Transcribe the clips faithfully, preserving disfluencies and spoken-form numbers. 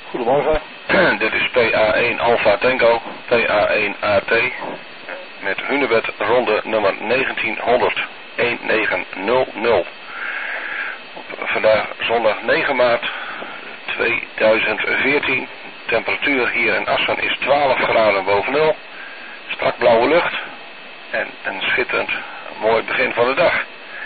Goedemorgen. Dit is P A één Alpha Tango, P A één A T, met Hunebed ronde nummer negentienhonderd, negentienhonderd. Op vandaag zondag negen maart tweeduizend veertien. Temperatuur hier in Assen is twaalf graden boven nul. Strak blauwe lucht en een schitterend mooi begin van de dag.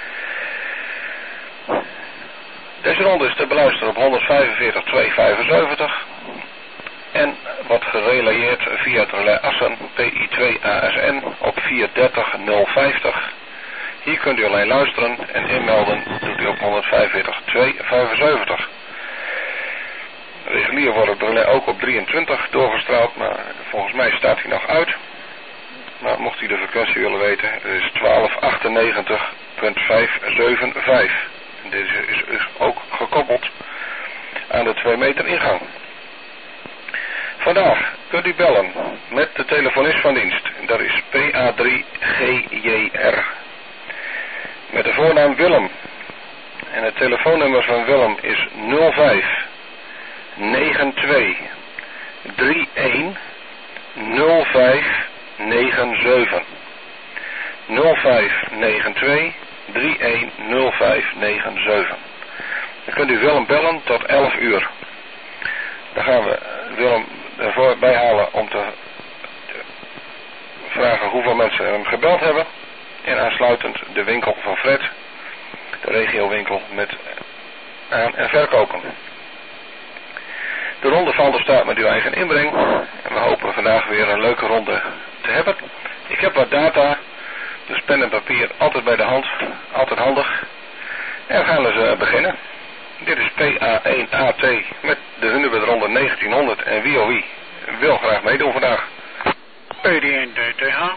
Deze ronde is te beluisteren op honderdvijfenveertig tweehonderdvijfenzeventig en wordt gerelayeerd via het relais Assen P I twee A S N op vierhonderddertig nul vijftig. Hier kunt u alleen luisteren en inmelden doet u op honderdvijfenveertig tweehonderdvijfenzeventig. Regulier wordt het relais ook op drieëntwintig doorgestraald, maar volgens mij staat hij nog uit. Maar mocht u de frequentie willen weten, het is twaalf achtennegentig vijfhonderdzevenenzeventig. Deze is dus ook gekoppeld aan de twee meter ingang. Vandaag kunt u bellen met de telefonist van dienst. Dat is P A drie G J R. Met de voornaam Willem. En het telefoonnummer van Willem is nul vijf negen twee drie een nul vijf negen zeven. nul vijf negen twee drie een nul vijf negen zeven. Dan kunt u Willem bellen tot elf uur. Dan gaan we Willem ervoor bijhalen om te, te vragen hoeveel mensen hem gebeld hebben. En aansluitend de winkel van Fred, de regiowinkel met aan- en verkopen. De ronde valt er staat met uw eigen inbreng. En we hopen vandaag weer een leuke ronde te hebben. Ik heb wat data. Dus pen en papier altijd bij de hand. Altijd handig. En we gaan dus uh, beginnen. Dit is P A één A T met de Hunebed ronde negentienhonderd. En wie of wie wil graag meedoen vandaag. P D één D T H.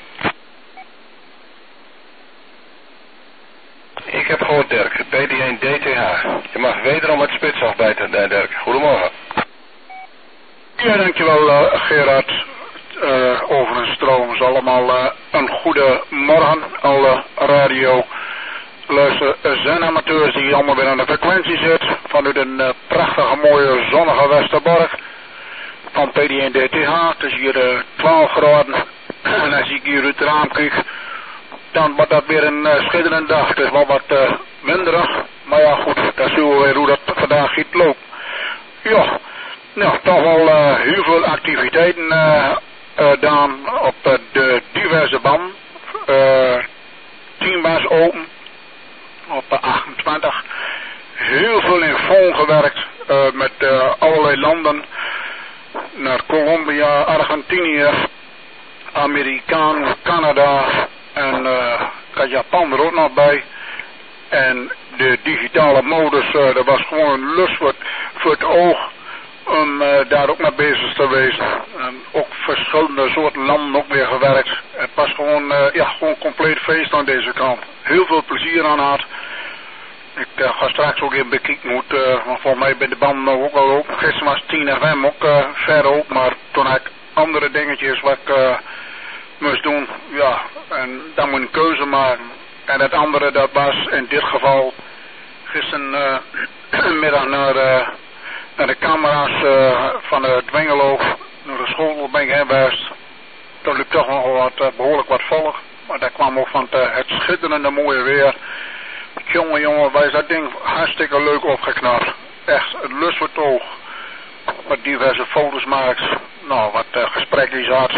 Ik heb gehoord Dirk. P D één D T H. Je mag wederom het spits afbijten, Dirk. Goedemorgen. Ja, dankjewel uh, Gerard. Uh, over een stroom is allemaal uh, een goede morgen. Alle radio luister uh, zijn amateurs die allemaal weer aan de frequentie zitten. Vanuit een uh, prachtige mooie zonnige Westerbork. Van P D één D T H. Het is hier uh, twaalf graden. En als ik hier uit het raam kijk, dan wordt dat weer een uh, schitterende dag. Het is wel wat uh, winderig. Maar ja goed, daar zien we weer hoe dat vandaag gaat lopen. Ja, nou toch wel uh, heel veel activiteiten uh, uh, dan op uh, de diverse banden. Uh, tien was open op uh, achtentwintig. Heel veel in phone gewerkt uh, met uh, allerlei landen. Naar Colombia, Argentinië, Amerikaan, Canada en uh, had Japan er ook nog bij. En de digitale modus, uh, dat was gewoon een lust voor, voor het oog om uh, daar ook mee bezig te wezen. En ook verschillende soorten landen ook weer gewerkt. Het was gewoon, uh, ja, gewoon compleet feest aan deze kant. Heel veel plezier aan had. Ik uh, ga straks ook even bekijken hoe het, uh, want volgens mij bij de band nog ook al open. Gisteren was tien F M ook uh, ver open, maar toen had ik andere dingetjes wat ik uh, moest doen. Ja, en dan moet je een keuze maken. En het andere dat was in dit geval gisteren uh, middag naar, uh, naar de camera's uh, van de Dwengeloof, naar de school ben ik heen geweest. Toen liep toch nog wat, uh, behoorlijk wat volk. Maar dat kwam ook van het, uh, het schitterende mooie weer. Jongen, jongen, wij is dat ding hartstikke leuk opgeknapt. Echt, het lust voor het oog. Wat diverse foto's maakt. Nou, wat uh, gesprekjes had.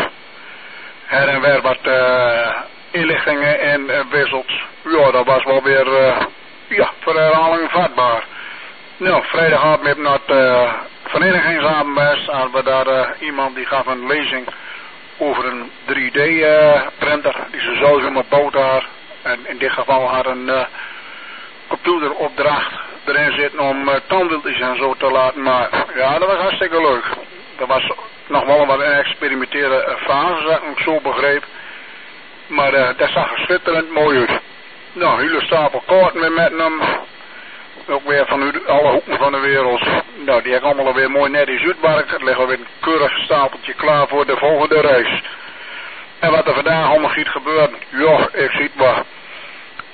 Her en weer wat uh, inlichtingen en uh, wisselt. Ja, dat was wel weer, uh, ja, voor herhaling vatbaar. Nou, vrijdagavond heb ik naar het uh, verenigingsavond geweest. Hadden we daar uh, iemand die gaf een lezing over een drie D uh, printer. Die ze zelf in mijn boot had. En in dit geval had een uh, computeropdracht erin zitten om uh, tandwieltjes en zo te laten maken. Ja, dat was hartstikke leuk. Dat was nog wel wat een experimentele fase, dat ik zo begreep. Maar uh, dat zag er schitterend mooi uit. Nou, hele stapel kaarten weer met hem. Ook weer van alle hoeken van de wereld. Nou, die heb ik allemaal weer mooi netjes uitgewerkt. Het ligt alweer een keurig stapeltje klaar voor de volgende reis. En wat er vandaag allemaal gaat gebeuren, ja, ik zie het wel.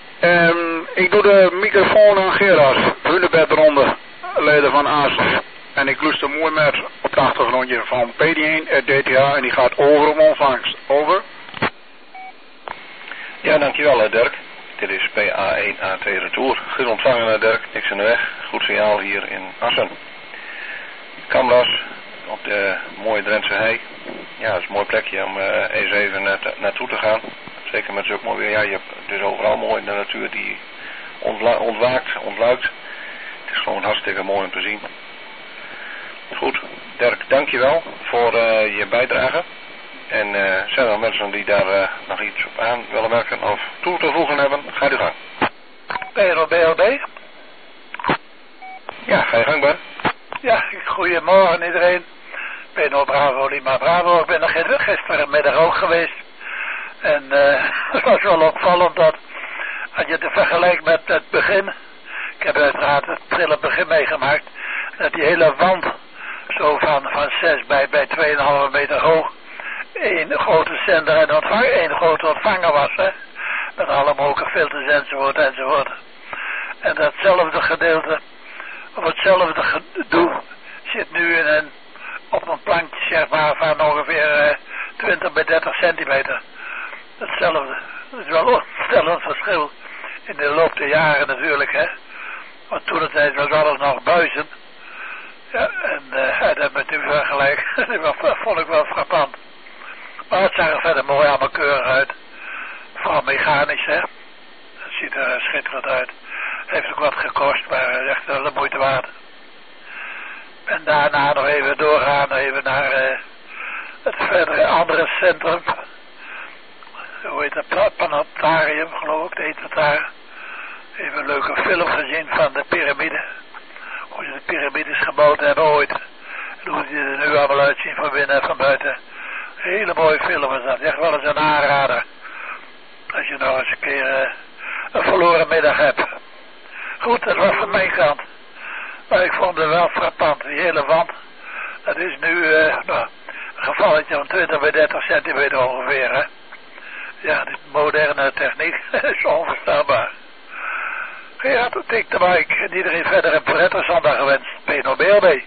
Um, ik doe de microfoon aan Gerard, Hunebed ronde, leider van Azen. En ik luister mooi met op de achtergrondje van P D één D T H en die gaat over om ontvangst. Over. Ja, dankjewel Dirk. Dit is P A één A T Retour. Goed ontvangen Dirk, niks in de weg. Goed signaal hier in Assen. Camras op de mooie Drentse hei. Ja, dat is een mooi plekje om uh, eens even na naartoe te gaan. Zeker met zulk mooi weer. Ja, je hebt dus overal mooi in de natuur die ontwaakt, ontluikt. Het is gewoon hartstikke mooi om te zien. Goed, Dirk, dankjewel voor uh, je bijdrage. En uh, zijn er mensen die daar uh, nog iets op aan willen merken of toe te voegen hebben? Ga je gang. B L B. Ja, ga je gang, Ben. Ja, goedemorgen iedereen. Beno Bravo, Lima Bravo. Ik ben er gisterenmiddag ook geweest. En uh, het was wel opvallend dat, als je het vergelijkt met het begin, ik heb uiteraard het prille begin meegemaakt, dat die hele wand zo van, van zes bij, bij twee komma vijf meter hoog, één grote zender en ontvanger, één grote ontvanger was, hè. Met alle mogelijke filters enzovoort enzovoort. En datzelfde gedeelte, of hetzelfde gedoe, zit nu in een, op een plankje, zeg maar, van ongeveer uh, twintig bij dertig centimeter. Hetzelfde. Dat is wel een ontstellend verschil in de loop der jaren natuurlijk, hè. Want toen het tijd was alles nog buizen. Ja, en uh, dat heb ik nu vergelijk. Dat vond ik wel frappant. Maar het zag er verder mooi allemaal keurig uit. Vooral mechanisch, hè. Het ziet er schitterend uit. Heeft ook wat gekost, maar uh, echt wel de moeite waard. En daarna nog even doorgaan, even naar uh, het verdere andere centrum. Hoe heet dat? Planetarium, geloof ik, heet het daar. Even een leuke film gezien van de piramide. Hoe ze de piramides gebouwd hebben ooit. En hoe die er nu allemaal uitzien van binnen en van buiten. Hele mooie film is dat. Echt wel eens een aanrader. Als je nog eens een keer uh, een verloren middag hebt. Goed, dat was van mijn kant. Maar ik vond het wel frappant. Die hele wand. Dat is nu uh, nou, een gevalletje van twintig bij dertig centimeter ongeveer, hè. Ja, die moderne techniek is onverstaanbaar. Ja, dat tik de mic. En iedereen verder een prettige zondag gewenst. P nul B L B.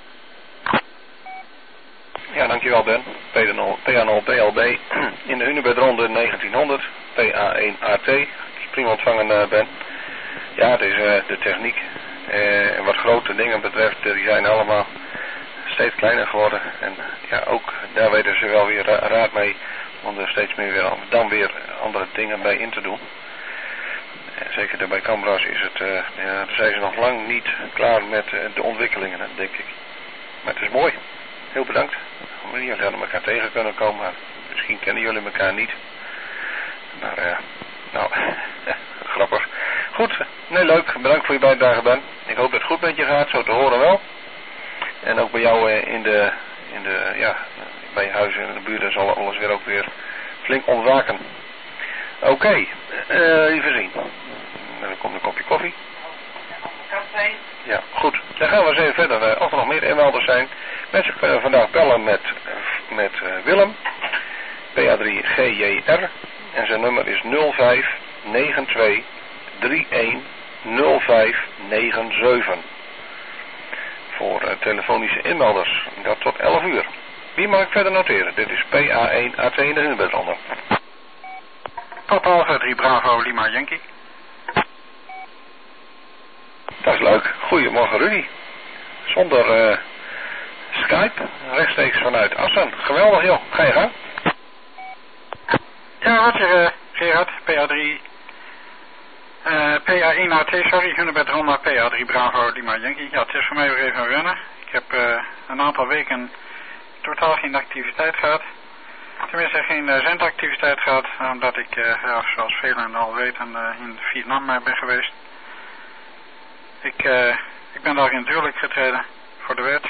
Ja, dankjewel Ben. P A nul B L B in de Hunebedronde negentienhonderd. P A één A T. Dat is prima ontvangen, uh, Ben. Ja, het is uh, de techniek. Uh, en wat grote dingen betreft, uh, die zijn allemaal steeds kleiner geworden. En ja, ook daar weten ze wel weer ra raad mee. Om er steeds meer weer, dan weer andere dingen bij in te doen. En zeker bij Camras is het, uh, ja, daar zijn ze nog lang niet klaar met uh, de ontwikkelingen, denk ik. Maar het is mooi. Heel bedankt. Jullie hadden elkaar tegen kunnen komen, maar misschien kennen jullie elkaar niet. Maar, uh, nou, grappig. Goed, nee, leuk. Bedankt voor je bijdrage, Ben. Ik hoop dat het goed met je gaat, zo te horen wel. En ook bij jou uh, in de, in de, ja, bij je huis in de buurt zal alles weer ook weer flink ontwaken. Oké, okay. uh, even zien. Dan komt een kopje koffie. Ja, goed. Dan gaan we eens even verder. Uh, of er nog meer inmelders zijn. Mensen kunnen vandaag bellen met, met uh, Willem. P A drie G J R. En zijn nummer is nul vijf negen twee drie een nul vijf negen zeven. Voor uh, telefonische inmelders. Dat tot elf uur. Wie mag ik verder noteren? Dit is P A één A T in de Hunebedronde. Papa Alpha drie Bravo Lima Yankee. Dat is leuk. Goedemorgen Rudy. Zonder uh, Skype. Rechtstreeks vanuit Assen. Geweldig joh. Ga je gang. Ja, wat zeg uh, Gerard. P A drie. Uh, P A één A T, sorry. Hunebedronde P A drie Bravo Lima Yankee. Ja, het is voor mij weer even wennen. Ik heb uh, een aantal weken totaal geen activiteit gehad. Tenminste geen uh, zendactiviteit gehad, omdat ik, uh, ja, zoals velen al weten, uh, in Vietnam uh, ben geweest. Ik, uh, ik ben daar in het huwelijk getreden voor de wet.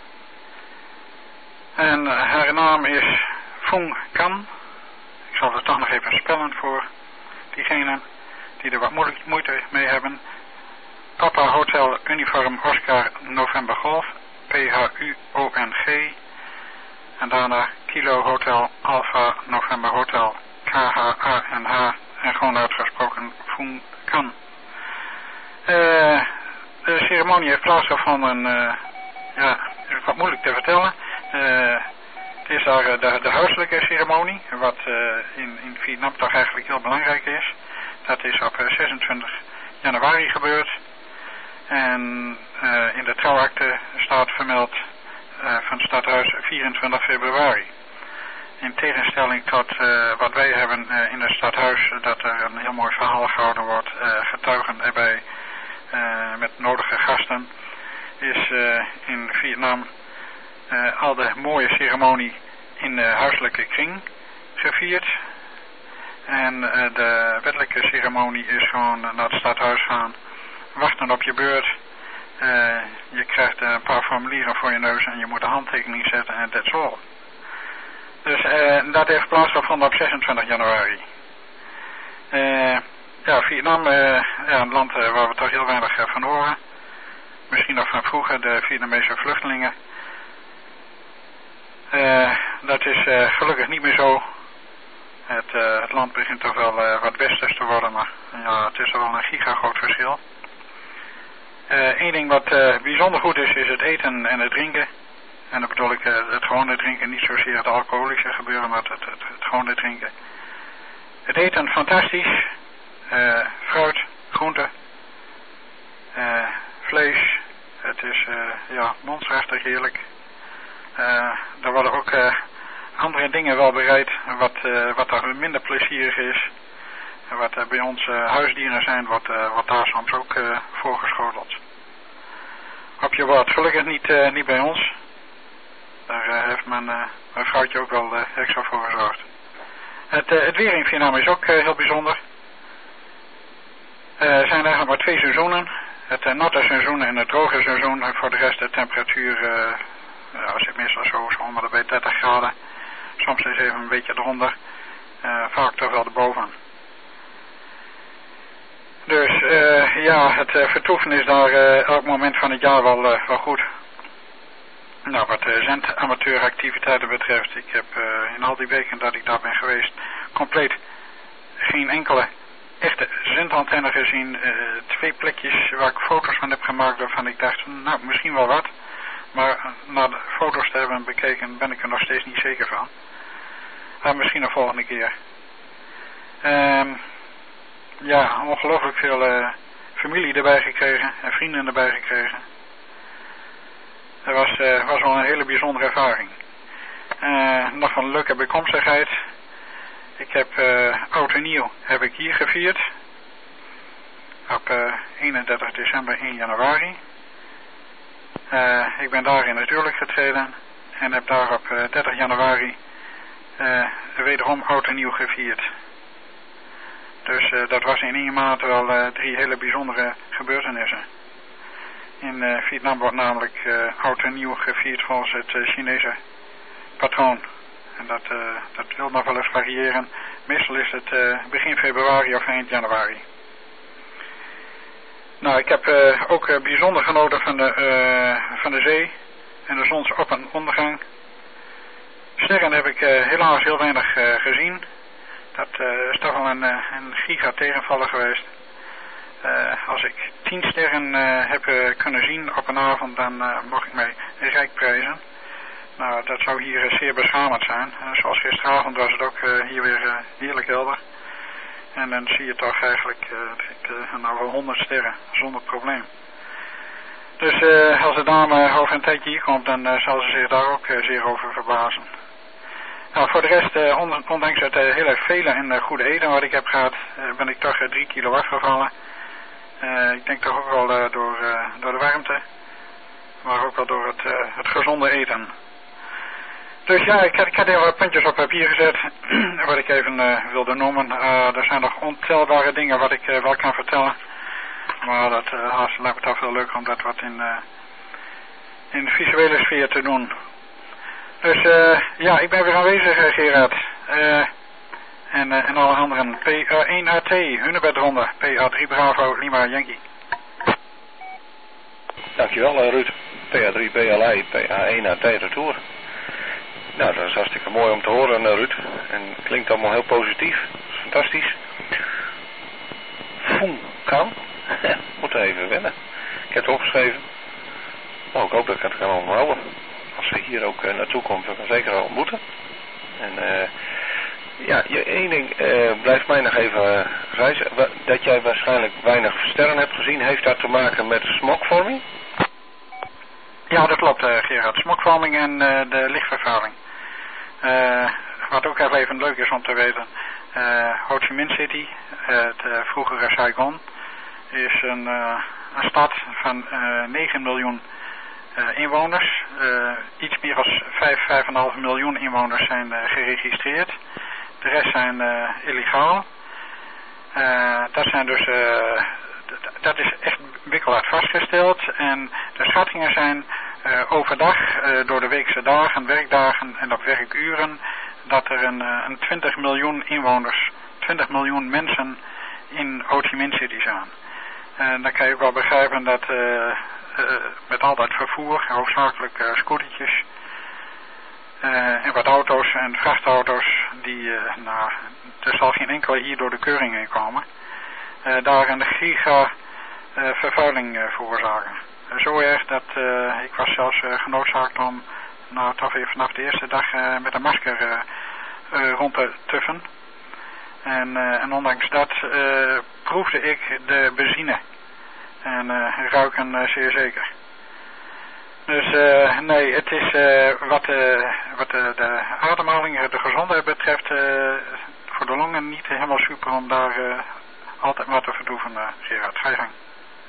En uh, haar naam is Phuong Can. Ik zal er toch nog even spellen voor diegenen die er wat moeite mee hebben. Papa Hotel Uniform Oscar November Golf, P H U O N G. En daarna Kilo Hotel Alpha November Hotel K H A N H. En gewoon uitgesproken Phuong Can. Uh, de ceremonie heeft plaatsgevonden uh, ja, het is wat moeilijk te vertellen. Uh, het is daar uh, de, de huiselijke ceremonie, wat uh, in, in Vietnam toch eigenlijk heel belangrijk is. Dat is op uh, zesentwintig januari gebeurd. En uh, in de trouwakte staat vermeld uh, van het stadhuis vierentwintig februari. In tegenstelling tot uh, wat wij hebben uh, in het stadhuis, dat er een heel mooi verhaal gehouden wordt, uh, getuigen erbij uh, met nodige gasten, is uh, in Vietnam uh, al de mooie ceremonie in de huiselijke kring gevierd. En uh, de wettelijke ceremonie is gewoon naar het stadhuis gaan, wachten op je beurt. Uh, je krijgt een paar formulieren voor je neus en je moet een handtekening zetten en that's all. Dus uh, dat heeft plaatsgevonden op zesentwintig januari. Uh, ja, Vietnam, uh, ja, een land uh, waar we toch heel weinig uh, van horen. Misschien nog van vroeger, de Vietnamese vluchtelingen. Uh, dat is uh, gelukkig niet meer zo. Het, uh, het land begint toch wel uh, wat westers te worden, maar ja, het is wel een gigagroot verschil. Eén uh, ding wat uh, bijzonder goed is, is het eten en het drinken. En dan bedoel ik uh, het gewone drinken, niet zozeer het alcoholische gebeuren, maar het, het, het, het gewone drinken. Het eten fantastisch. Uh, fruit, groente, uh, vlees. Het is uh, ja, monsterachtig heerlijk. Uh, er worden ook uh, andere dingen wel bereid, wat, uh, wat er minder plezierig is. En wat uh, bij ons uh, huisdieren zijn, wordt, uh, wordt daar soms ook uh, voorgeschoteld. Op je woord, gelukkig niet, uh, niet bij ons. Daar uh, heeft mijn, uh, mijn vrouwtje ook wel uh, extra voor gezorgd. Het, uh, het weer in Vietnam is ook uh, heel bijzonder. Uh, er zijn eigenlijk maar twee seizoenen. Het uh, natte seizoen en het droge seizoen. En voor de rest de temperatuur, uh, uh, zit meestal zo, zo om bij dertig graden. Soms is even een beetje eronder. Uh, vaak toch wel erboven. Dus uh, ja, het uh, vertoeven is daar uh, elk moment van het jaar wel, uh, wel goed. Nou, wat uh, zendamateuractiviteiten betreft, ik heb uh, in al die weken dat ik daar ben geweest, compleet geen enkele echte zendantenne gezien. Uh, twee plekjes waar ik foto's van heb gemaakt waarvan ik dacht, nou, misschien wel wat. Maar uh, na de foto's te hebben bekeken ben ik er nog steeds niet zeker van. Maar misschien een volgende keer. Um, ja, ongelooflijk veel uh, familie erbij gekregen en vrienden erbij gekregen. Dat was, uh, was wel een hele bijzondere ervaring. Uh, nog een leuke bijkomstigheid. Ik heb uh, oud en nieuw heb ik hier gevierd. Op uh, eenendertig december, één januari. Uh, ik ben daar in het huwelijk getreden. En heb daar op uh, dertig januari uh, wederom oud en nieuw gevierd. Dus uh, dat was in één maand wel uh, drie hele bijzondere gebeurtenissen. In uh, Vietnam wordt namelijk uh, oud en nieuw gevierd volgens het uh, Chinese patroon. En dat, uh, dat wil nog wel eens variëren. Meestal is het uh, begin februari of eind januari. Nou, ik heb uh, ook uh, bijzonder genoten van de, uh, van de zee en de zonsop- en ondergang. Sterren heb ik uh, helaas heel weinig uh, gezien. Dat uh, is toch wel een, uh, een giga tegenvaller geweest. Uh, als ik tien sterren uh, heb uh, kunnen zien op een avond, dan uh, mocht ik mij rijk prijzen. Nou, dat zou hier uh, zeer beschamend zijn. Uh, zoals gisteravond was het ook uh, hier weer uh, heerlijk helder. En dan zie je toch eigenlijk uh, ik, uh, nou wel honderd sterren, zonder probleem. Dus uh, als de dame over een tijdje hier komt, dan uh, zal ze zich daar ook uh, zeer over verbazen. Nou, voor de rest, uh, ondanks het uh, heel erg vele en uh, goede eten wat ik heb gehad, uh, ben ik toch uh, drie kilo afgevallen. Uh, ik denk toch ook wel uh, door, uh, door de warmte, maar ook wel door het, uh, het gezonde eten. Dus ja, ik had, ik had even wat puntjes op papier gezet, wat ik even uh, wilde noemen. Uh, er zijn nog ontelbare dingen wat ik uh, wel kan vertellen. Maar dat uh, lijkt me toch veel leuker om dat wat in, uh, in de visuele sfeer te doen. Dus uh, ja, ik ben weer aanwezig, uh, Gerard. Uh, en, uh, en alle anderen. P één A T, Hunebedronde. P A drie Bravo, Lima, Yankee. Dankjewel, uh, Ruud. P A drie B L I, P A één A T Retour. Nou, dat is hartstikke mooi om te horen, uh, Ruud. En het klinkt allemaal heel positief. Fantastisch. Foem, kan. Moet even wennen. Ik heb het opgeschreven. Nou, ik hoop dat ik het kan onthouden. Als ze hier ook uh, naartoe komt, dan kan ik zeker wel ontmoeten. En uh, ja, je, één ding uh, blijft mij nog even uh, reizen. Dat jij waarschijnlijk weinig sterren hebt gezien, heeft dat te maken met smogvorming? Ja, dat klopt, uh, Gerard. Smogvorming en uh, de lichtvervuiling. Uh, wat ook even leuk is om te weten. Uh, Ho Chi Minh City, het uh, vroegere Saigon, is een, uh, een stad van uh, negen miljoen uh, inwoners. Uh, iets meer dan vijf, vijf komma vijf miljoen inwoners zijn uh, geregistreerd. De rest zijn uh, illegaal. Uh, dat zijn dus, uh, dat is echt bikkelhard vastgesteld. En de schattingen zijn uh, overdag, uh, door de weekse dagen, werkdagen en op werkuren, dat er een, uh, een twintig miljoen inwoners, twintig miljoen mensen in Ho Chi Minh City zijn. En dan kan je ook wel begrijpen dat uh, uh, met al dat vervoer, hoofdzakelijk uh, scootertjes uh, en wat auto's en vrachtauto's, die, uh, nou, er zal geen enkele hier door de keuring heen komen, uh, daar een giga uh, vervuiling uh, veroorzaken. Uh, zo erg dat uh, ik was zelfs uh, genoodzaakt om nou toch weer vanaf de eerste dag uh, met een masker uh, uh, rond te tuffen. En, uh, en ondanks dat uh, proefde ik de benzine. En uh, ruiken uh, zeer zeker. Dus uh, nee, het is uh, wat, uh, wat uh, de ademhaling, de gezondheid betreft, uh, voor de longen niet helemaal super om daar uh, altijd maar te verdoeven, uh, Gerard. Ga je gang.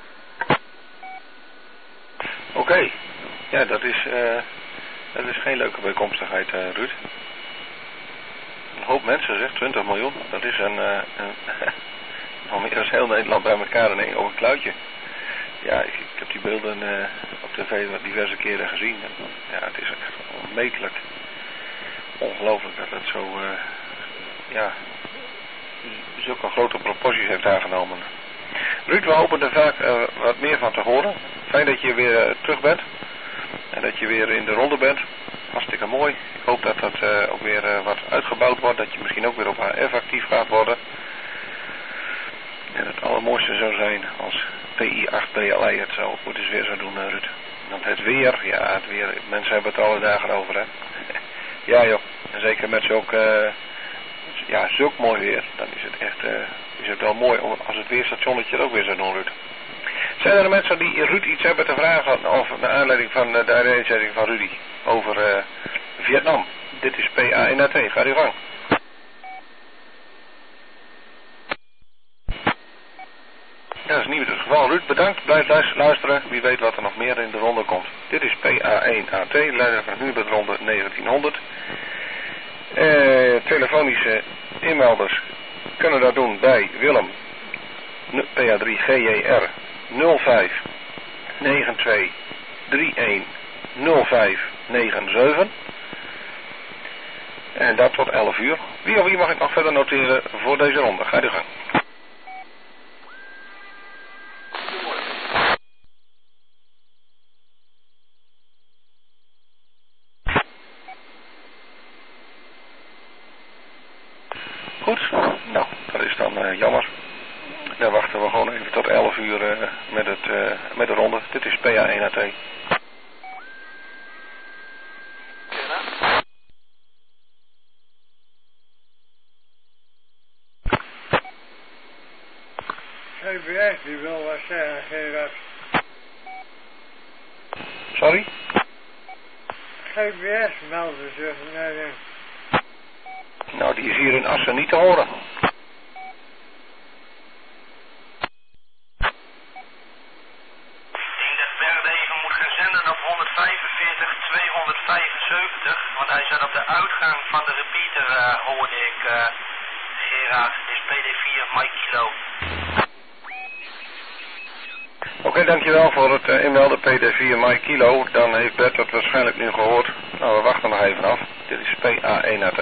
Oké, okay. Ja, dat is, uh, dat is geen leuke bijkomstigheid, uh, Ruud. Een hoop mensen, zeg, twintig miljoen. Dat is een, uh, een al meer dan heel Nederland bij elkaar in één op een kluitje. Ja, ik, ik heb die beelden uh, op tv diverse keren gezien. En, ja, het is echt onmetelijk. Ongelooflijk dat het zo, uh, ja, zulke grote proporties heeft aangenomen. Ruud, we hopen er vaak uh, wat meer van te horen. Fijn dat je weer uh, terug bent. En dat je weer in de ronde bent. Hartstikke mooi. Ik hoop dat dat uh, ook weer uh, wat uitgebouwd wordt. Dat je misschien ook weer op H F actief gaat worden. En het allermooiste zou zijn als P I acht B L I het zou moeten eens weer zo doen, uh, Ruud. Want het weer, ja, het weer, mensen hebben het alle dagen over, hè. Ja, joh. En zeker met zulk, uh, ja, zulk mooi weer. Dan is het echt, uh, is het wel mooi als het weerstationnetje het ook weer zou doen, Ruud. Zijn er mensen die Ruud iets hebben te vragen over naar aanleiding van de uitzending van Rudy over uh, Vietnam? Dit is P A N A T, ga uw gang. Ja, dat is niet het geval. Ruud, bedankt. Blijf luisteren. Wie weet wat er nog meer in de ronde komt. Dit is P A N A T, leider van Huurbedronde negentienhonderd. Uh, telefonische inmelders kunnen dat doen bij Willem P A drie G J R nul vijf negen twee drie een nul vijf negen zeven. En dat tot elf uur. Wie of wie mag ik nog verder noteren voor deze ronde? Ga je gang. Goed, nou, dat is dan uh, jammer. Dan wachten we gewoon even tot elf uur uh, met, het, uh, met de ronde. Dit is P A N A T. G P S, die wil wat zeggen, Gerard. Sorry? G P S melden zich. Nee, nee. Nou, die is hier in Assen niet te horen. Want hij zat op de uitgang van de repeater, uh, hoorde ik, uh, Gerard. Dit is P D vier Mike Kilo. Oké, okay, dankjewel voor het uh, inmelden P D vier Mike Kilo. Dan heeft Bert dat waarschijnlijk nu gehoord. Nou, we wachten nog even af. Dit is P A N A T.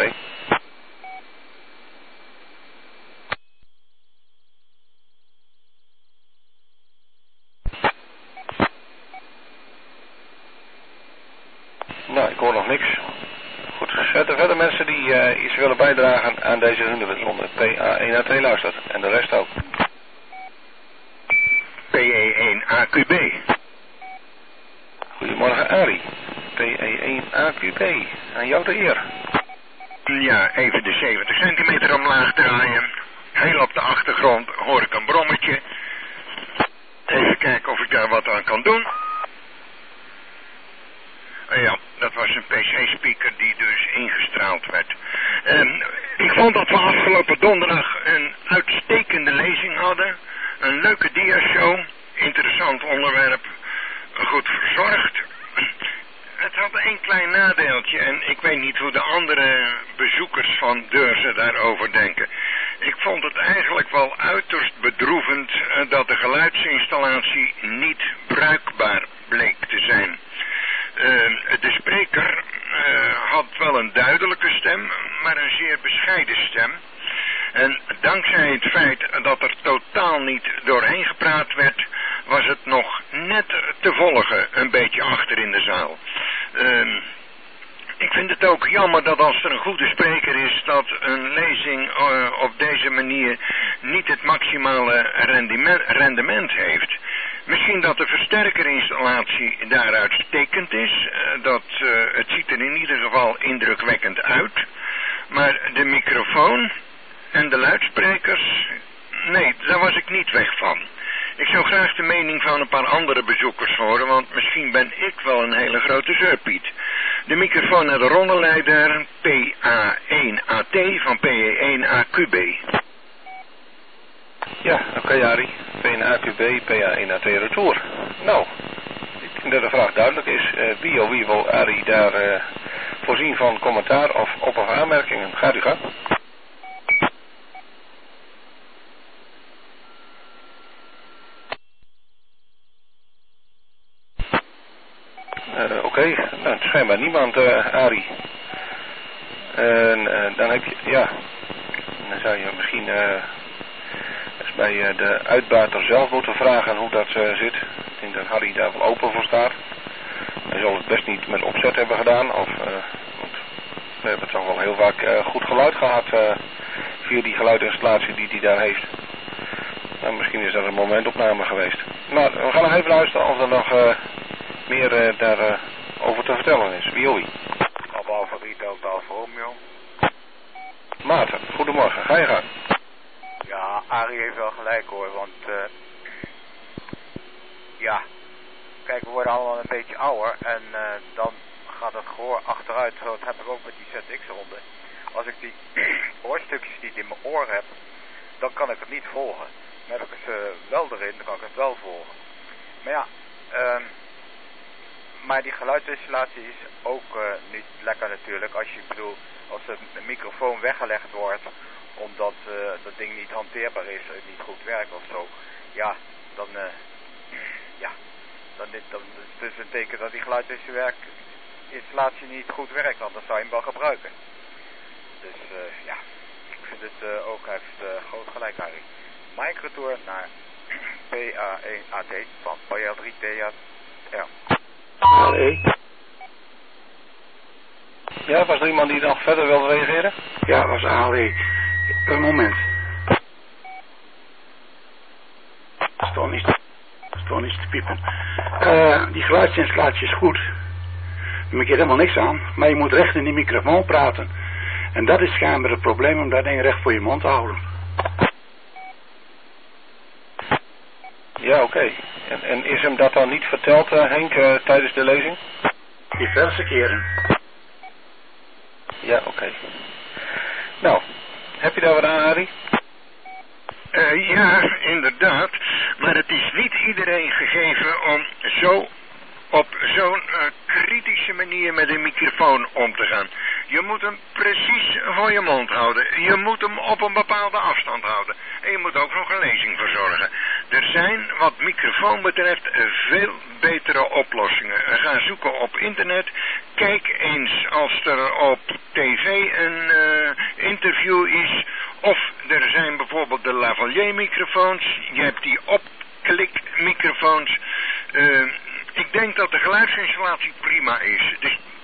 Nou, ik hoor nog niks. Goed, zijn er verder mensen die uh, iets willen bijdragen aan deze Hunderwitronde? P A N A T luistert. En de rest ook. P E één A Q B. Goedemorgen Arie, P E één A Q B, aan jou de eer. Ja, even de zeventig centimeter omlaag draaien. Heel op de achtergrond hoor ik een brommetje. Even kijken of ik daar wat aan kan doen. Uh, ja, dat was een P C-speaker die dus ingestraald werd. Um, ik vond dat we afgelopen donderdag een uitstekende lezing hadden. Een leuke diashow. Interessant onderwerp. Goed verzorgd. Het had één klein nadeeltje en ik weet niet hoe de andere bezoekers van Deurzen daarover denken. Ik vond het eigenlijk wel uiterst bedroevend uh, dat de geluidsinstallatie niet bruikbaar bleek te zijn. Uh, de spreker uh, had wel een duidelijke stem, maar een zeer bescheiden stem. En dankzij het feit dat er totaal niet doorheen gepraat werd, was het nog net te volgen, een beetje achter in de zaal. Uh, ik vind het ook jammer dat als er een goede spreker is, dat een lezing uh, op deze manier niet het maximale rendement, rendement heeft. Misschien dat de versterkerinstallatie daar uitstekend is. Uh, dat, uh, het ziet er in ieder geval indrukwekkend uit. Maar de microfoon en de luidsprekers, nee, daar was ik niet weg van. Ik zou graag de mening van een paar andere bezoekers horen, want misschien ben ik wel een hele grote zeurpiet. De microfoon naar de rollenleider P A één A T van P E één A Q B. Ja, oké okay, Arie. P één A Q B, P A één A T retour. Nou, ik denk dat de vraag duidelijk is. Uh, wie of wie wil Arie daar uh, voorzien van commentaar of op- of aanmerkingen? Gaat u gang. Uh, Oké, okay. Nou, schijnbaar niemand, uh, Arie. En uh, dan heb je, ja, dan zou je misschien uh, eens bij uh, de uitbater zelf moeten vragen hoe dat uh, zit. Ik denk dat Harry daar wel open voor staat. Hij zal het best niet met opzet hebben gedaan, of, uh, want we hebben toch wel heel vaak uh, goed geluid gehad uh, via die geluidinstallatie die hij daar heeft. Nou, misschien is dat een momentopname geweest. Maar we gaan nog even luisteren of er nog uh, meer uh, daarover uh, over te vertellen is. Wie hoor je? Op Alfa drie Delta Alfa Romeo. Maarten, goedemorgen. Ga je gang. Ja, Arie heeft wel gelijk hoor, want uh, ja, kijk, we worden allemaal een beetje ouder en uh, dan gaat het gehoor achteruit. Zo, dat heb ik ook met die Z X-ronde. Als ik die hoorstukjes niet in mijn oor heb, dan kan ik het niet volgen. Dan heb ik het uh, wel erin, dan kan ik het wel volgen. Maar ja, uh, maar die geluidsinstallatie is ook uh, niet lekker natuurlijk. Als je bedoel, als een microfoon weggelegd wordt omdat uh, dat ding niet hanteerbaar is, het niet goed werkt of zo. Ja, dan, uh, ja, dan, dit, dan is het dus een teken dat die geluidsinstallatie niet goed werkt, want dan zou je hem wel gebruiken. Dus uh, ja, ik vind het uh, ook, hij heeft uh, groot gelijk, Harry. Mike retour naar P A één A T van P L drie T A R. Allee. Ja, was er iemand die nog verder wilde reageren? Ja, dat was Allee. Een moment. Stond niet, stond niet te piepen. Uh, die geluidsinstallatie is goed. Daar moet je helemaal niks aan. Maar je moet recht in die microfoon praten. En dat is schijnbaar het probleem om dat ding recht voor je mond te houden. Ja, oké. Okay. En, en is hem dat dan niet verteld, uh, Henk, uh, tijdens de lezing? Diverse keren. Ja, oké. Okay. Nou, heb je daar wat aan, Arie? Uh, ja, inderdaad. Maar het is niet iedereen gegeven om zo op zo'n uh, kritische manier met een microfoon om te gaan. Je moet hem precies voor je mond houden. Je moet hem op een bepaalde afstand houden. En je moet ook nog een lezing verzorgen. Er zijn, wat microfoon betreft, veel betere oplossingen. Ga zoeken op internet. Kijk eens als er op tv een uh, interview is. Of er zijn bijvoorbeeld de lavalier microfoons. Je hebt die opklikmicrofoons. Uh, ik denk dat de geluidsinstallatie prima is. Dus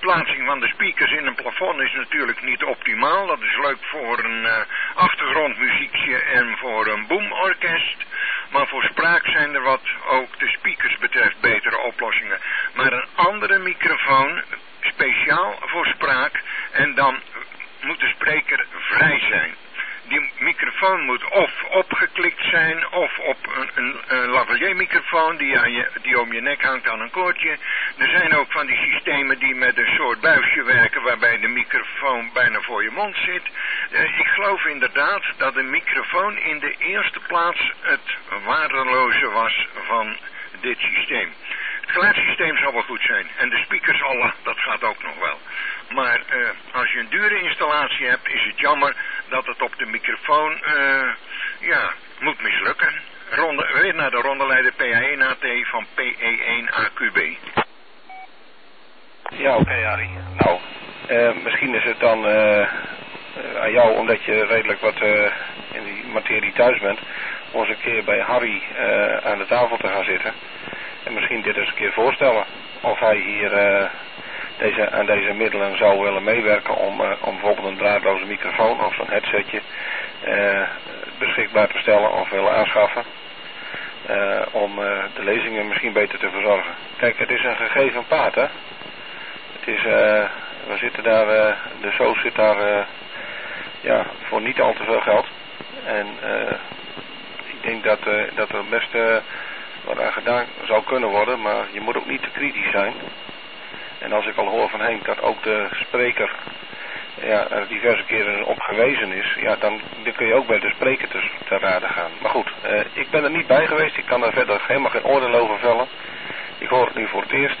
plaatsing van de speakers in een plafond is natuurlijk niet optimaal. Dat is leuk voor een uh, achtergrondmuziekje en voor een boomorkest. Maar voor spraak zijn er wat ook de speakers betreft betere oplossingen. Maar een andere microfoon, speciaal voor spraak, en dan moet de spreker vrij zijn. Die microfoon moet of opgeklikt zijn of op een, een, een lavalier microfoon die, aan je, die om je nek hangt aan een koordje. Er zijn ook van die systemen die met een soort buisje werken waarbij de microfoon bijna voor je mond zit. Uh, ik geloof inderdaad dat de microfoon in de eerste plaats het waardeloze was van dit systeem. Het geluidssysteem zal wel goed zijn en de speakers, Allah, dat gaat ook nog wel. Maar uh, als je een dure installatie hebt, is het jammer dat het op de microfoon uh, ja, moet mislukken. Ronde, weer naar de rondeleider P A één A T van P E één A Q B. Ja, oké, okay, Harry. Nou, uh, misschien is het dan uh, aan jou, omdat je redelijk wat uh, in die materie thuis bent, om eens een keer bij Harry uh, aan de tafel te gaan zitten. En misschien dit eens een keer voorstellen. Of hij hier uh, deze, aan deze middelen zou willen meewerken om, uh, om bijvoorbeeld een draadloze microfoon of zo'n headsetje uh, beschikbaar te stellen of willen aanschaffen. Uh, om uh, de lezingen misschien beter te verzorgen. Kijk, het is een gegeven paard, hè. Het is, uh, we zitten daar, uh, de soos zit daar uh, ja, voor niet al te veel geld. En uh, ik denk dat, uh, dat er best uh, wat aan gedaan zou kunnen worden, maar je moet ook niet te kritisch zijn. En als ik al hoor van Henk dat ook de spreker ja, er diverse keren op gewezen is, ja, dan, dan kun je ook bij de spreker te, te raden gaan. Maar goed, uh, ik ben er niet bij geweest, ik kan daar verder helemaal geen oordeel over vellen. Ik hoor het nu voor het eerst.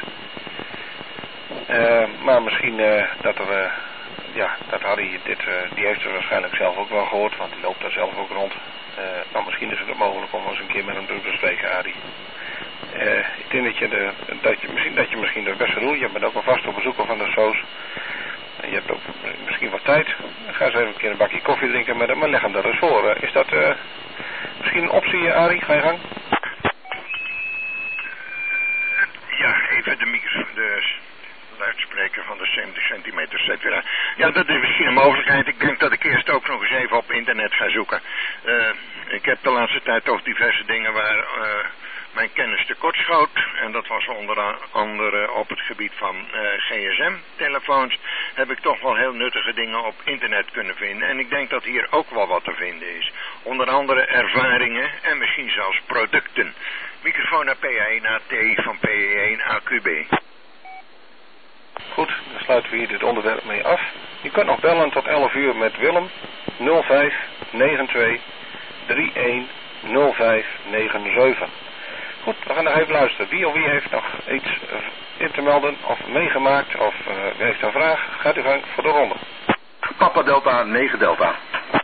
Uh, maar misschien uh, dat er, uh, ja, dat Harry dit, uh, die heeft er waarschijnlijk zelf ook wel gehoord, want die loopt daar zelf ook rond. Uh, nou, misschien is het ook mogelijk om eens een keer met hem te bespreken, Harry. Uh, ik denk dat je, de, dat, je misschien, dat je misschien dat best doet. Je bent ook al vast op bezoeker van de soos. En je hebt ook misschien wat tijd. Ga eens even een keer een bakje koffie drinken met hem, maar leg hem dat eens voor. Uh, is dat uh, misschien een optie, Harry? Ga je gang? Ja, even de microfoon, de luidspreker van de zeventig centimeter zet weer aan. Ja, dat is misschien een mogelijkheid. Ik denk dat ik eerst ook nog eens even op internet ga zoeken. Uh, ik heb de laatste tijd toch diverse dingen waar uh, mijn kennis tekortschoot. En dat was onder andere op het gebied van uh, G S M-telefoons. Heb ik toch wel heel nuttige dingen op internet kunnen vinden. En ik denk dat hier ook wel wat te vinden is. Onder andere ervaringen en misschien zelfs producten. Microfoon naar P A één A T van P E één A Q B. Goed, dan sluiten we hier dit onderwerp mee af. Je kunt nog bellen tot elf uur met Willem nul vijf negen twee drie een nul vijf negen zeven. Goed, we gaan nog even luisteren. Wie of wie heeft nog iets in te melden of meegemaakt of uh, wie heeft een vraag? Gaat u gang voor de ronde. Papa Delta negen Delta.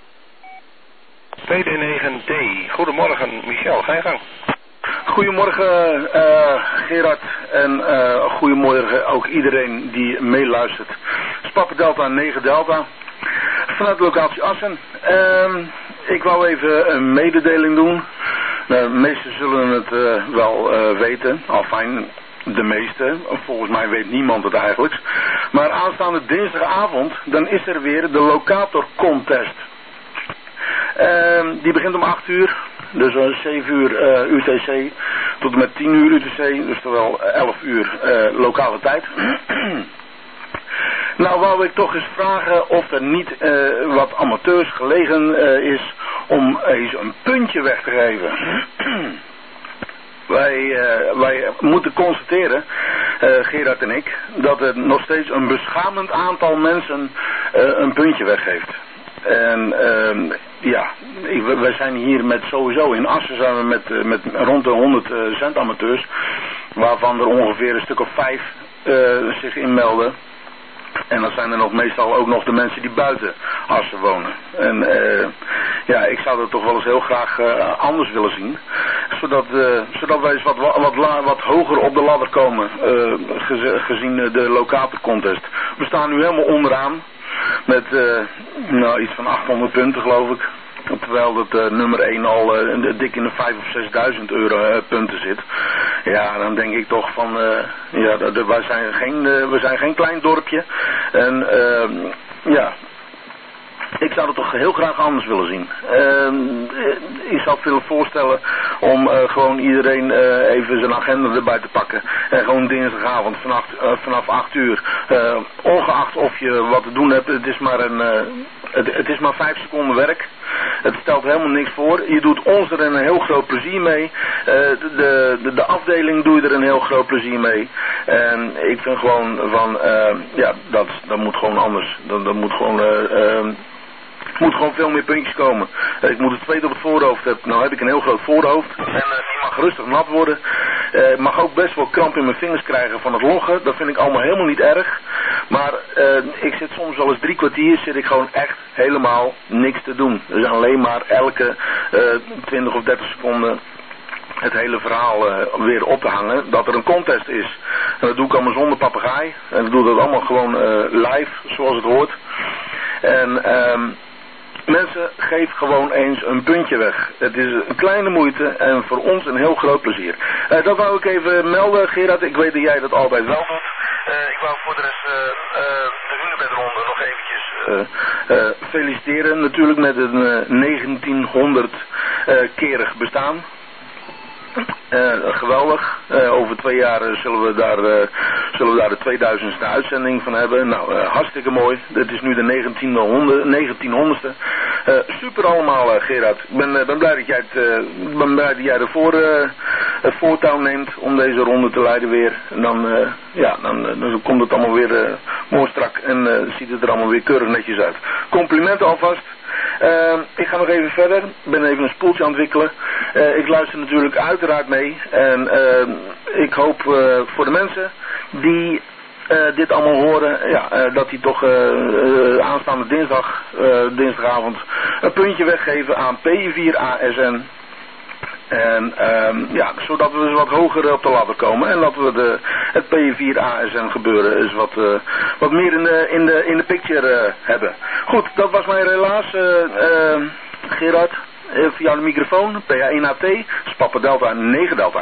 P D negen D. Goedemorgen, Michel. Ga je gang. Goedemorgen uh, Gerard en uh, goedemorgen ook iedereen die meeluistert. Papa Delta negen Delta. Vanuit locatie Assen. Uh, ik wou even een mededeling doen. De meesten zullen het uh, wel uh, weten. Enfin, de meeste. Volgens mij weet niemand het eigenlijk. Maar aanstaande dinsdagavond, dan is er weer de locator contest. Uh, die begint om acht uur. Dus uh, zeven uur uh, U T C tot en met tien uur U T C. Dus terwijl elf uur uh, lokale tijd. Nou wou ik toch eens vragen of er niet uh, wat amateurs gelegen uh, is om eens een puntje weg te geven. wij, uh, wij moeten constateren, uh, Gerard en ik, dat er nog steeds een beschamend aantal mensen uh, een puntje weggeeft. En uh, ja, we zijn hier met sowieso in Assen zijn we met, uh, met rond de honderd uh, zendamateurs, waarvan er ongeveer een stuk of vijf uh, zich inmelden. En dan zijn er nog meestal ook nog de mensen die buiten Assen wonen. En uh, ja, ik zou dat toch wel eens heel graag uh, anders willen zien. Zodat, uh, zodat wij eens wat, wat, wat, wat hoger op de ladder komen, uh, gez, gezien de locator contest. We staan nu helemaal onderaan. Met uh, nou, iets van achthonderd punten geloof ik. Terwijl dat uh, nummer één al uh, dik in de vijf of zesduizend euro uh, punten zit. Ja, dan denk ik toch van, uh, ja, de, de, wij, zijn geen, uh, we zijn geen klein dorpje. En uh, ja, ik zou het toch heel graag anders willen zien. Uh, ik zou het willen voorstellen om uh, gewoon iedereen uh, even zijn agenda erbij te pakken. En gewoon dinsdagavond vanaf, uh, vanaf acht uur. Uh, ongeacht of je wat te doen hebt, het is maar een... Uh, Het, het is maar vijf seconden werk. Het stelt helemaal niks voor. Je doet ons er een heel groot plezier mee. Uh, de, de, de afdeling doe je er een heel groot plezier mee. En ik vind gewoon van, uh, ja, dat, dat moet gewoon anders. Dat, dat moet gewoon... Uh, uh, Er moet gewoon veel meer puntjes komen. Uh, ik moet het tweede op het voorhoofd hebben. Nou heb ik een heel groot voorhoofd. En uh, die mag rustig nat worden. Uh, ik mag ook best wel kramp in mijn vingers krijgen van het loggen. Dat vind ik allemaal helemaal niet erg. Maar uh, ik zit soms wel eens drie kwartier. Zit ik gewoon echt helemaal niks te doen. Dus alleen maar elke uh, twintig of dertig seconden het hele verhaal uh, weer op te hangen. Dat er een contest is. En dat doe ik allemaal zonder papegaai. En ik doe dat allemaal gewoon uh, live. Zoals het hoort. En... Um, Mensen, geef gewoon eens een puntje weg. Het is een kleine moeite en voor ons een heel groot plezier. Uh, dat wou ik even melden, Gerard. Ik weet dat jij dat altijd wel doet. Uh, ik wou voor de rest uh, uh, de Hunebedronde nog eventjes uh, uh, feliciteren. Natuurlijk met een uh, negentienhonderd uh, kerig bestaan. Uh, geweldig. Uh, over twee jaar uh, zullen, we daar, uh, zullen we daar de tweeduizendste uitzending van hebben. Nou, uh, hartstikke mooi. Dit is nu de negentienhonderdste. Uh, super allemaal, uh, Gerard. Ik ben, uh, ben blij dat jij het, uh, ben blij dat jij ervoor uh, het voortouw neemt om deze ronde te leiden weer. En dan, uh, ja, dan, uh, dan komt het allemaal weer uh, mooi strak en uh, ziet het er allemaal weer keurig netjes uit. Complimenten alvast. Uh, ik ga nog even verder. Ik ben even een spoeltje aan het wikkelen. Uh, ik luister natuurlijk uiteraard mee. En uh, ik hoop uh, voor de mensen die uh, dit allemaal horen, ja, uh, dat die toch uh, uh, aanstaande dinsdag, uh, dinsdagavond een puntje weggeven aan P vier A S N. En um, ja, zodat we dus wat hoger op de ladder komen. En dat we de, het P vier A S N gebeuren is wat, uh, wat meer in de, in de, in de picture uh, hebben. Goed, dat was mijn relaas, uh, uh, Gerard. Uh, via de microfoon, P A één A T, Papa Delta negen Delta.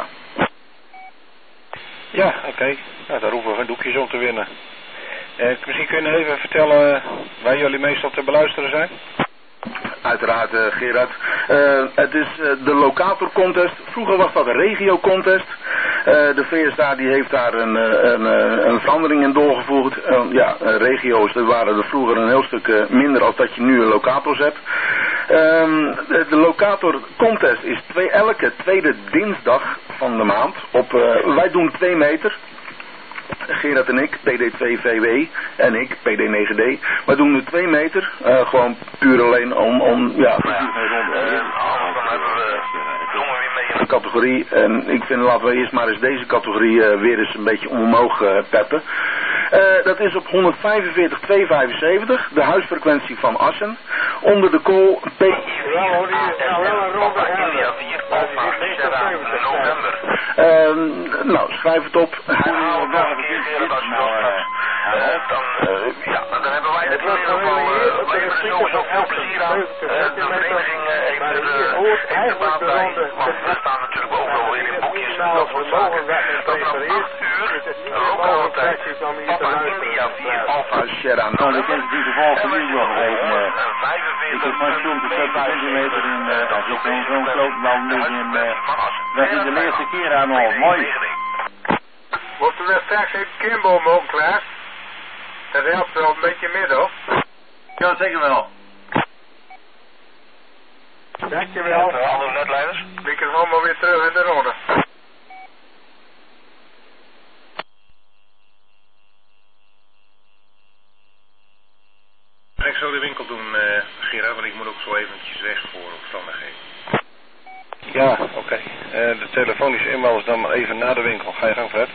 Ja, oké. Okay. Nou, daar hoeven we geen doekjes om te winnen. Uh, misschien kun je even vertellen waar jullie meestal te beluisteren zijn? Uiteraard, uh, Gerard. Uh, het is uh, de locator contest. Vroeger was dat een regio contest. Uh, de V S A die heeft daar een, een, een verandering in doorgevoerd. Uh, ja, uh, regio's dat waren er vroeger een heel stuk uh, minder als dat je nu een locators hebt. Um, de, de locator contest is twee, elke tweede dinsdag van de maand. Op, uh, wij doen twee meter. Gerard en ik, P D twee V W en ik, P D negen D. We doen nu twee meter, uh, gewoon puur alleen om, om ja, uh, dan hebben we jongen weer mee in de categorie. En ik vind, laten we eerst maar eens deze categorie uh, weer eens een beetje omhoog uh, peppen. Uh, dat is op honderdvijfenveertig tweehonderdvijfenzeventig, de huisfrequentie van Assen. Onder de call P Uh, nou, schrijf het op. Herhaal nog een keer, Gerard, als je dat gaat. Uh, dan, uh, ja, dan hebben wij het in ieder geval, uh, wij hebben er sowieso veel plezier aan. Uh, de vereniging uh, heeft er uh, heeft er baat bij, want we staan natuurlijk overal in in boekjes en dat soort zaken. Dat vanaf acht uur, lokale tijd, Papa India vier Alpha Sierra. Nou, dat is in ieder geval voor jullie nog even. Ik heb mijn zo'n vijftig meter in, uh, als ik zo'n zo'n grote bal in, dat is de eerste keer aan al. Mooi. Mochten we straks even Kimboom ook klaar? Dat helpt wel een beetje midden, hoor. Ja, zeker wel. Dankjewel. Hallo netleiders. Ik kan allemaal weer terug in de ronde. Ik zal de winkel doen, uh, Gerard, want ik moet ook zo eventjes weg voor omstandigheden. Ja, oké. Okay. Uh, de telefonische inbel is dan maar even na de winkel. Ga je gang, Fred.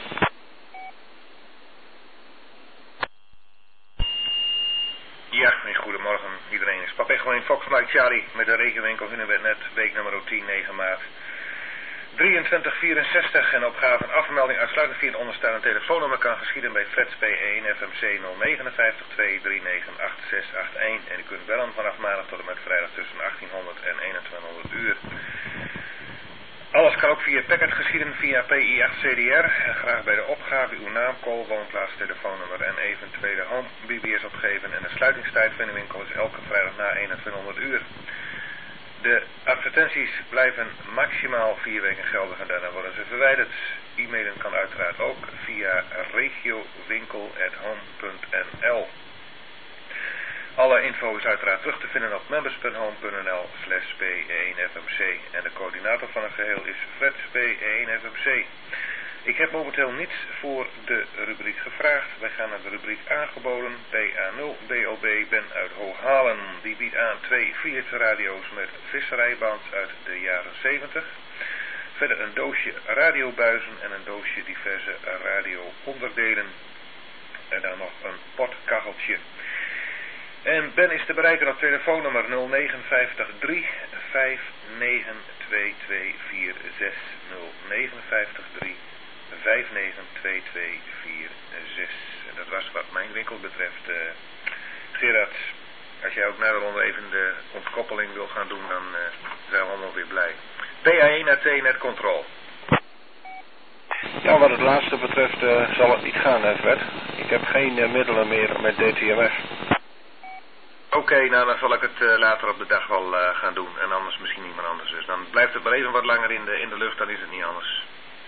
Ja, goedemorgen iedereen. Ik spap echt gewoon in Foxflight Charlie met de regenwinkel Hunebednet, week nummer tien, negen maart. drieëntwintig vierenzestig en opgave en afmelding uitsluitend via het onderstaande telefoonnummer kan geschieden bij Freds P één F M C nul vijf negen twee drie negen acht zes acht één en u kunt bellen vanaf maandag tot en met vrijdag tussen achttienhonderd en eenentwintighonderd uur. Alles kan ook via via Packet geschieden via P I acht C D R. Graag bij de opgave uw naam, call, woonplaats, telefoonnummer en eventuele home B B S opgeven. En de sluitingstijd van de winkel is elke vrijdag na eenentwintighonderd uur. De advertenties blijven maximaal vier weken geldig en daarna worden ze verwijderd. E-mailen kan uiteraard ook via regiowinkel at home punt n l. Alle info is uiteraard terug te vinden op members punt home punt n l slash P één F M C. En de coördinator van het geheel is Fred P één F M C. Ik heb momenteel niets voor de rubriek gevraagd. Wij gaan naar de rubriek aangeboden. B A nul B O B Ben uit Hooghalen. Die biedt aan twee Philips radio's met visserijband uit de jaren zeventig. Verder een doosje radiobuizen en een doosje diverse radioonderdelen. En dan nog een potkacheltje. En Ben is te bereiken op telefoonnummer nul negen vijf drie vijf negen twee twee vier zes nul negen vijf drie vijf negen twee twee vier zes. En dat was wat mijn winkel betreft. Uh, Gerard, als jij ook na de ronde even de ontkoppeling wil gaan doen, dan uh, zijn we allemaal weer blij. P A één A T Net Control. Ja, wat het laatste betreft uh, zal het niet gaan, hè, Fred. Ik heb geen uh, middelen meer met D T M F. Oké, okay, nou dan zal ik het uh, later op de dag wel uh, gaan doen. En anders misschien iemand anders. Dus dan blijft het maar even wat langer in de, in de lucht, dan is het niet anders.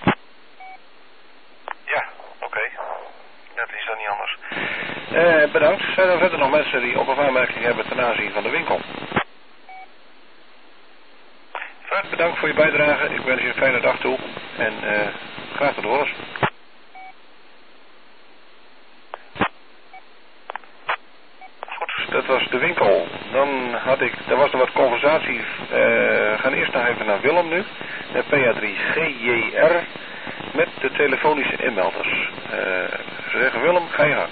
Ja, oké. Okay. Dat is dan niet anders. Uh, bedankt. Zijn er verder nog mensen die op- of aanmerking hebben ten aanzien van de winkel? Fred, bedankt voor je bijdrage. Ik wens je een fijne dag toe. En uh, graag tot horens. Dat was de winkel. Dan had ik, er was er wat conversatie. Uh, we gaan eerst nog even naar Willem nu. De P A drie G J R met de telefonische inmelders. Uh, ze zeggen Willem, ga je gang.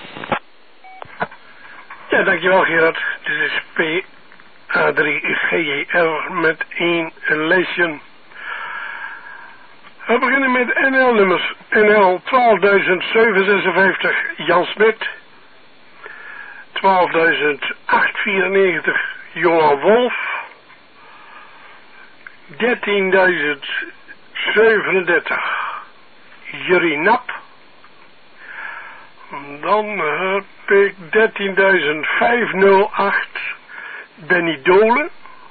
Ja, dankjewel Gerard. Dit is P A drie G J R met één lijstje. We beginnen met N L-nummers. N L twaalfduizend zevenhonderdzesenvijftig Jan Smit. twaalfduizend achthonderdvierennegentig Johan Wolf. dertienduizend zevenendertig Jurie Nap. Dan heb ik dertienduizend vijfhonderdacht Benny Dolen.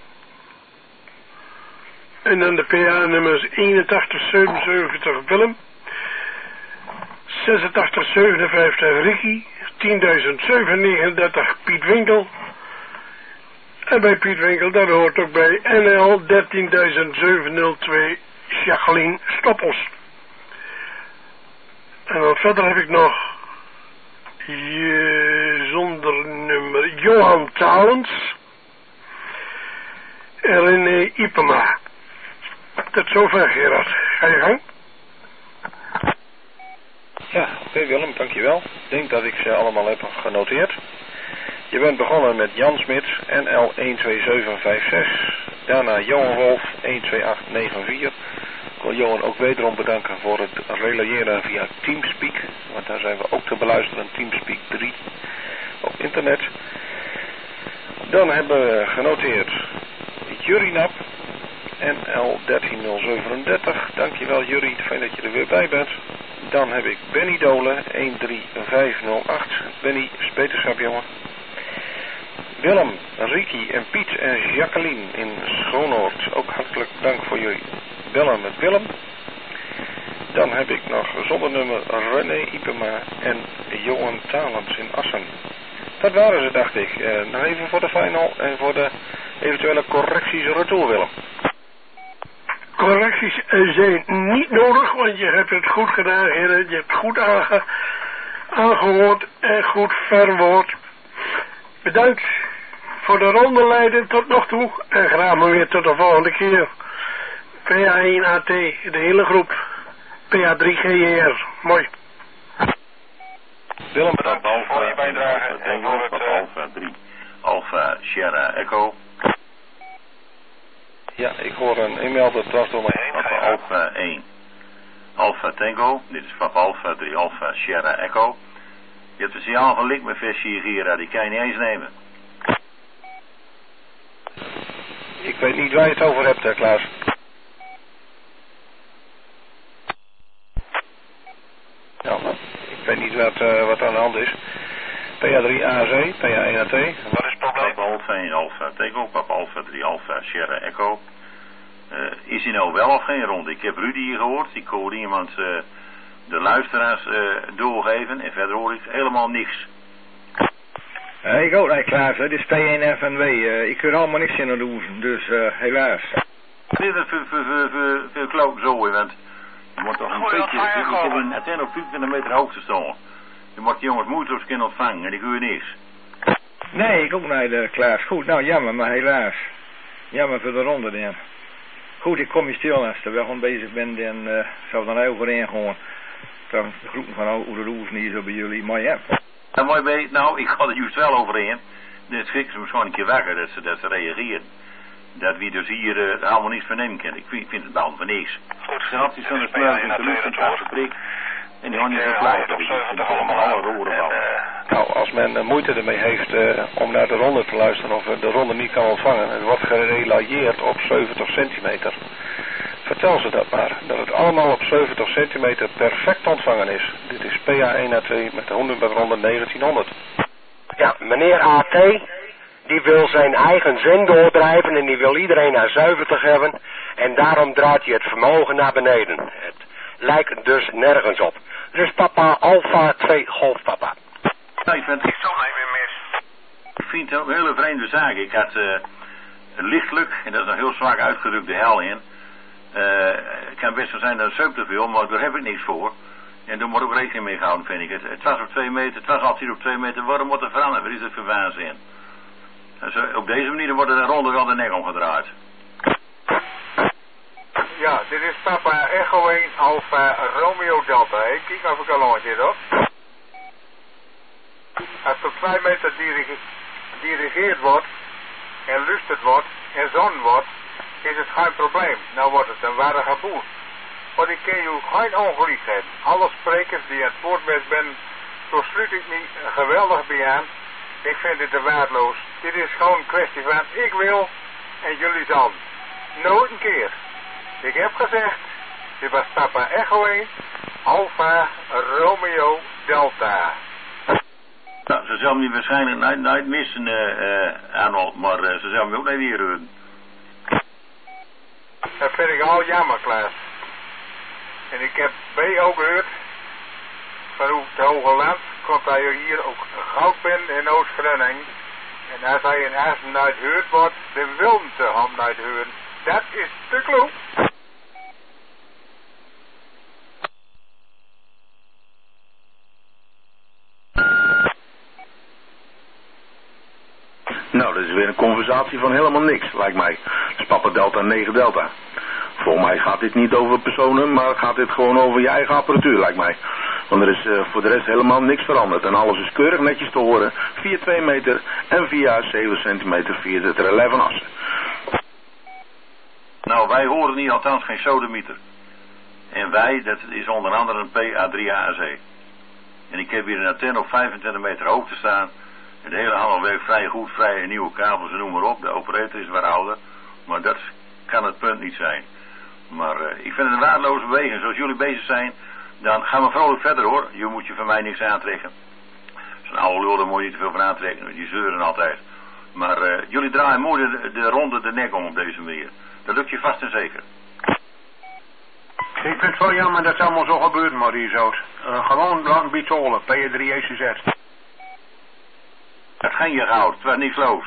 En dan de P A-nummers eenentachtig zevenenzeventig Willem. zesentachtig zevenenvijftig Ricky. tienduizend zevenhonderdnegenendertig Piet Winkel. En bij Piet Winkel, dat hoort ook bij N L dertienduizend zevenhonderdtwee Jacqueline Stoppels. En dan verder heb ik nog je, zonder nummer Johan Talens en René Ipema. Tot zover Gerard. Ga je gang? Ja, oké okay, Willem, dankjewel. Ik denk dat ik ze allemaal heb genoteerd. Je bent begonnen met Jan Smit, N L een twee zeven vijf zes. Daarna Johan Wolf, een twee acht negen vier. Ik wil Johan ook wederom bedanken voor het relayeren via Teamspeak. Want daar zijn we ook te beluisteren, Teamspeak drie op internet. Dan hebben we genoteerd Jurie Nap, N L dertienduizend zevenendertig. Dankjewel Jurie, fijn dat je er weer bij bent. Dan heb ik Benny Dolen, een drie vijf nul acht. Benny, speterschap jongen. Willem, Ricky en Piet en Jacqueline in Schoonoord. Ook hartelijk dank voor jullie bellen met Willem. Dan heb ik nog zonder nummer René Ipema en Johan Talens in Assen. Dat waren ze, dacht ik. Uh, nog even voor de final en voor de eventuele correcties retour, Willem. Correcties zijn niet nodig, want je hebt het goed gedaan, heren. Je hebt goed aange, aangehoord en goed verwoord. Bedankt voor de ronde leiden tot nog toe en graag maar weer tot de volgende keer. P A één A T, de hele groep. P A drie G J R. Mooi. Willem, bedankt voor je bijdrage. En voor het... Alpha drie. Alpha Sierra Echo. Ja, ik hoor een e-mail dat dwars door mij heen. Papa Alpha één. Alpha Tango. Dit is Papa Alpha drie Alpha Sierra Echo. Je hebt een signaal van Link met versie Gira, die kan je niet eens nemen. Ik weet niet waar je het over hebt, hè, Klaas. Ik weet niet wat, uh, wat aan de hand is. P A drie A Z, P A één A T. Wat is het probleem? Papa Alfa één Alfa Tango, Papa Alfa drie Alfa Sierra Echo. Uh, is hij nou wel of geen ronde? Ik heb Rudy hier gehoord. Ik hoorde iemand uh, de luisteraars uh, doorgeven. En verder hoor ik helemaal niks. Uh, ik ook niet klaar, dit is P één F N W. Uh, ik keur allemaal niks in de oefen, dus uh, helaas. Dit is voor, voor, voor, voor, voor kloot zo, want je moet toch een beetje... Ik heb een antenne op vijfentwintig meter hoogte staan. Je moet die jongens moeiteloos kunnen ontvangen en ik hoor niks. Nee, ik ook niet, uh, Klaas. Goed, nou jammer, maar helaas. Jammer voor de ronde dan. Goed, ik kom je stil als je wel gewoon bezig bent en uh, zou dan overheen gewoon. Dan de groepen van hoe de oefen hier zo bij jullie, maar ja. En mooi bij, nou, ik ga er juist wel overheen. Dan schrik ze me gewoon een keer wakker dat ze, dat ze reageren. Dat we dus hier uh, allemaal niets van nemen kunnen. Ik vind, ik vind het dan van niks. Goed, ze had die zo'n spuit in de lucht en het geprik. En die hadden niet zo klein. Dus ik vind het allemaal alle roeren wel. Nou, als men uh, moeite ermee heeft uh, om naar de ronde te luisteren of uh, de ronde niet kan ontvangen, het wordt gerelayeerd op zeventig centimeter. Vertel ze dat maar, dat het allemaal op zeventig centimeter perfect ontvangen is. Dit is P A één A T met de honderd negentienhonderd. Ja, meneer A T, die wil zijn eigen zin doordrijven en die wil iedereen naar zeventig hebben. En daarom draait hij het vermogen naar beneden. Het lijkt dus nergens op. Dus papa Alpha twee Golf papa. Nou, ik vind het zo even mis. Ik vind het een hele vreemde zaak. Ik had uh, lichtelijk, en dat is een heel zwak uitgedrukt, de hel in. Uh, het kan best wel zijn dat het zuip te veel, maar daar heb ik niks voor. En daar moet ook rekening mee gehouden, vind ik. Het, het was op twee meter, het was altijd op twee meter. Waarom moet er veranderen? Wat is het voor waanzin? Dus, uh, op deze manier wordt de ronde wel de nek omgedraaid. Ja, dit is Papa Echo één Alpha Romeo Delta. Hey, kijk of ik al zit op. Als het op twee meter dirige, dirigeerd wordt en lusterd wordt en zon wordt, is het geen probleem. Nou wordt het een ware geboel. Want ik ken je geen ongelijkheid. Alle sprekers die aan het woord zijn, zo sluit ik niet geweldig bij aan. Ik vind dit te waardeloos. Dit is gewoon een kwestie van ik wil en jullie dan. Nooit een keer. Ik heb gezegd, dit was Papa Echo één, Alpha Romeo Delta. Nou, ze zullen me waarschijnlijk nooit, nooit missen, uh, uh, Arnold, maar uh, ze zullen me ook niet weer horen. Dat vind ik al jammer, Klaas. En ik heb B ook gehoord, van hoe het Hoge Land, komt hij hier ook goud bent in Oost-Grenning. En als hij in Assen nooit gehoord wordt, dan wil ze hem nooit horen. Dat is te kloek. Nou, dat is weer een conversatie van helemaal niks, lijkt mij. Dus Papa Delta negen Delta. Volgens mij gaat dit niet over personen, maar gaat dit gewoon over je eigen apparatuur, lijkt mij. Want er is uh, voor de rest helemaal niks veranderd. En alles is keurig netjes te horen via twee meter en via zeven centimeter via de relais van Assen. Nou, wij horen niet, althans geen sodemieter. En wij, dat is onder andere een P A drie A Z. En ik heb hier een antenne op vijfentwintig meter hoogte staan. En de hele handel werkt vrij goed, vrij nieuwe kabels en noem maar op. De operator is wat ouder. Maar dat kan het punt niet zijn. Maar uh, ik vind het een waardeloze beweging. Zoals jullie bezig zijn, dan gaan we vrolijk verder hoor. Je moet je van mij niks aantrekken. Zo'n oude lul, daar moet je niet te veel van aantrekken. Die zeuren altijd. Maar uh, jullie draaien mooi de, de ronde de nek om op deze manier. Dat lukt je vast en zeker. Ik vind het wel jammer dat het allemaal zo gebeurt, Maurizo's. Uh, gewoon lang beetje holen, P A drie E C Z. Het ging je goud, het was niks los.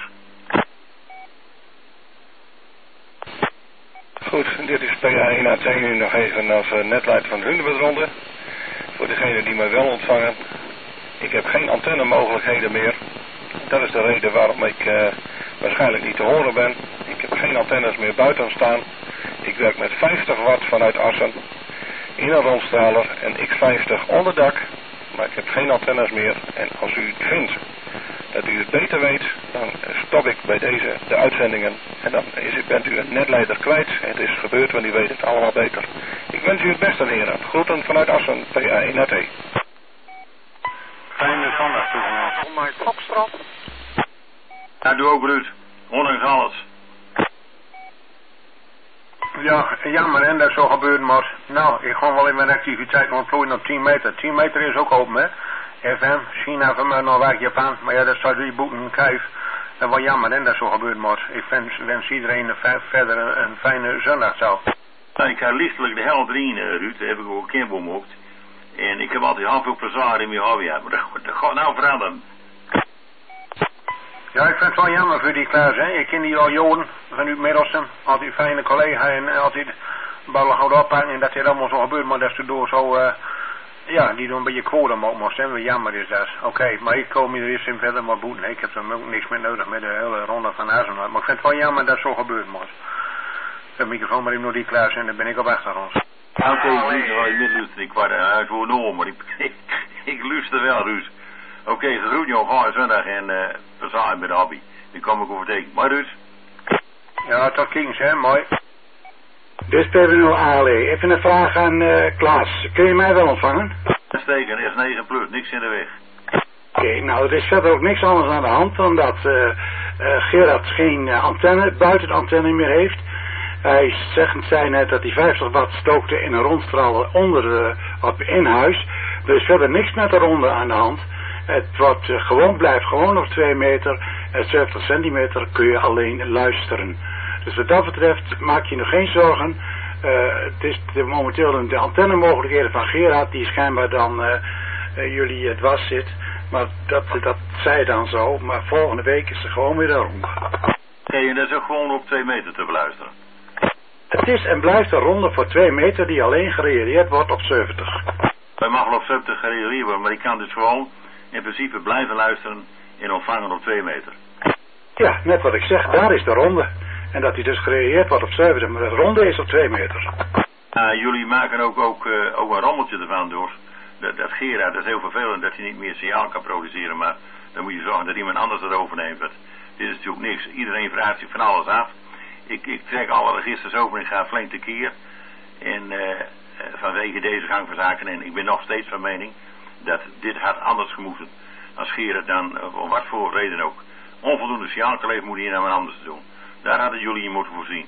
Goed, dit is P A één A T nu nog even als uh, netleider van de Hunebedronde. Voor degenen die mij wel ontvangen. Ik heb geen antennemogelijkheden meer. Dat is de reden waarom ik uh, waarschijnlijk niet te horen ben. Ik heb geen antennes meer buiten staan. Ik werk met vijftig watt vanuit Assen. In een rondstraler en X vijftig onder dak. Maar ik heb geen antennes meer. En als u vindt dat u het beter weet, dan stop ik bij deze de uitzendingen. En dan is, bent u een netleider kwijt. Het is gebeurd, want u weet het allemaal beter. Ik wens u het beste, heren. Groeten vanuit Assen, P A één A T. Fijne zondag toegemoet. Kom maar Fokstrand. Ja, doe ook Ruud. Ondanks alles. Ja, jammer hè, dat zo gebeurt, maar nou, ik ga wel in mijn activiteit ontplooien op tien meter. tien meter is ook open, hè. F M, China, van mij Noorwegen, Japan, maar ja, dat zou die boeken een kijf. En wat jammer hè, dat zo gebeurt, maar ik wens, wens iedereen een, verder een, een fijne zondag zo. Nou, ik ga lichtelijk de helft erin, uh, Ruud, dat heb ik ook een keer bemokt. En ik heb altijd heel veel plezier in mijn hobby, maar dat, dat gaat nou veranderen. Ja, ik vind het wel jammer voor die Klaas, hè. Ik ken die al jaren van u Middelsum, altijd fijne collega en altijd ballen goed oppakken en dat dit allemaal zo gebeurt, maar dat ze door zo, uh, ja, die doen een beetje quotum op moest, hè. Jammer is dat. Oké, okay, maar ik kom hier eens in verder maar boeten. Ik heb er ook niks meer nodig met de hele ronde van Hazenhout, maar ik vind het wel jammer dat zo gebeurt, moest. De microfoon maar even naar die Klaas en dan ben ik op achtergrond. Oké, okay, ik ga je niet luisteren, ik word uit voor een maar ik, ik, ik luister wel, Ruud. Oké, okay, ze groet je op haar zondag en uh, verzaaien met de hobby. Die kom ik overtekenen. Maar Ruud? Ja, tot Kings, hè, mooi. Dus P B nul A L E. Even een vraag aan uh, Klaas. Kun je mij wel ontvangen? Steken, S negen plus, niks in de weg. Oké, okay, nou, er is verder ook niks anders aan de hand dan dat uh, uh, Gerard geen uh, antenne, buiten de antenne meer heeft. Hij zegt, zei net dat hij vijftig watt stookte in een rondstraal onder uh, wat in huis. Er is verder niks met de ronde aan de hand. Het wordt uh, gewoon, blijft gewoon nog twee meter. En zeventig centimeter kun je alleen luisteren. Dus wat dat betreft maak je nog geen zorgen. Uh, het is de, momenteel de antennemogelijkheden van Gerard die schijnbaar dan uh, uh, jullie het was zit. Maar dat, dat zei dan zo. Maar volgende week is er gewoon weer daarom. Oké, okay, en dat is ook gewoon op twee meter te beluisteren. Het is en blijft een ronde voor twee meter die alleen gereageerd wordt op zeventig. Wij mogen op zeventig gereageerd worden, maar ik kan dus gewoon in principe blijven luisteren en ontvangen op twee meter. Ja, net wat ik zeg, daar is de ronde. En dat hij dus gereageerd wordt op zeventig, maar de ronde is op twee meter. Uh, jullie maken ook, ook, uh, ook een rommeltje ervan door. Dat, dat Gerard, dat is heel vervelend dat hij niet meer signaal kan produceren, maar dan moet je zorgen dat iemand anders het overneemt. Want dit is natuurlijk niks. Iedereen vraagt zich van alles af. Ik, ik trek alle registers over en ik ga flink tekeer. En uh, vanwege deze gang van zaken, en ik ben nog steeds van mening dat dit had anders gemoeten. Als Gerard dan, uh, om wat voor reden ook, onvoldoende signaal kan leveren, moet hij naar anders te doen. Daar hadden jullie je moeten voorzien.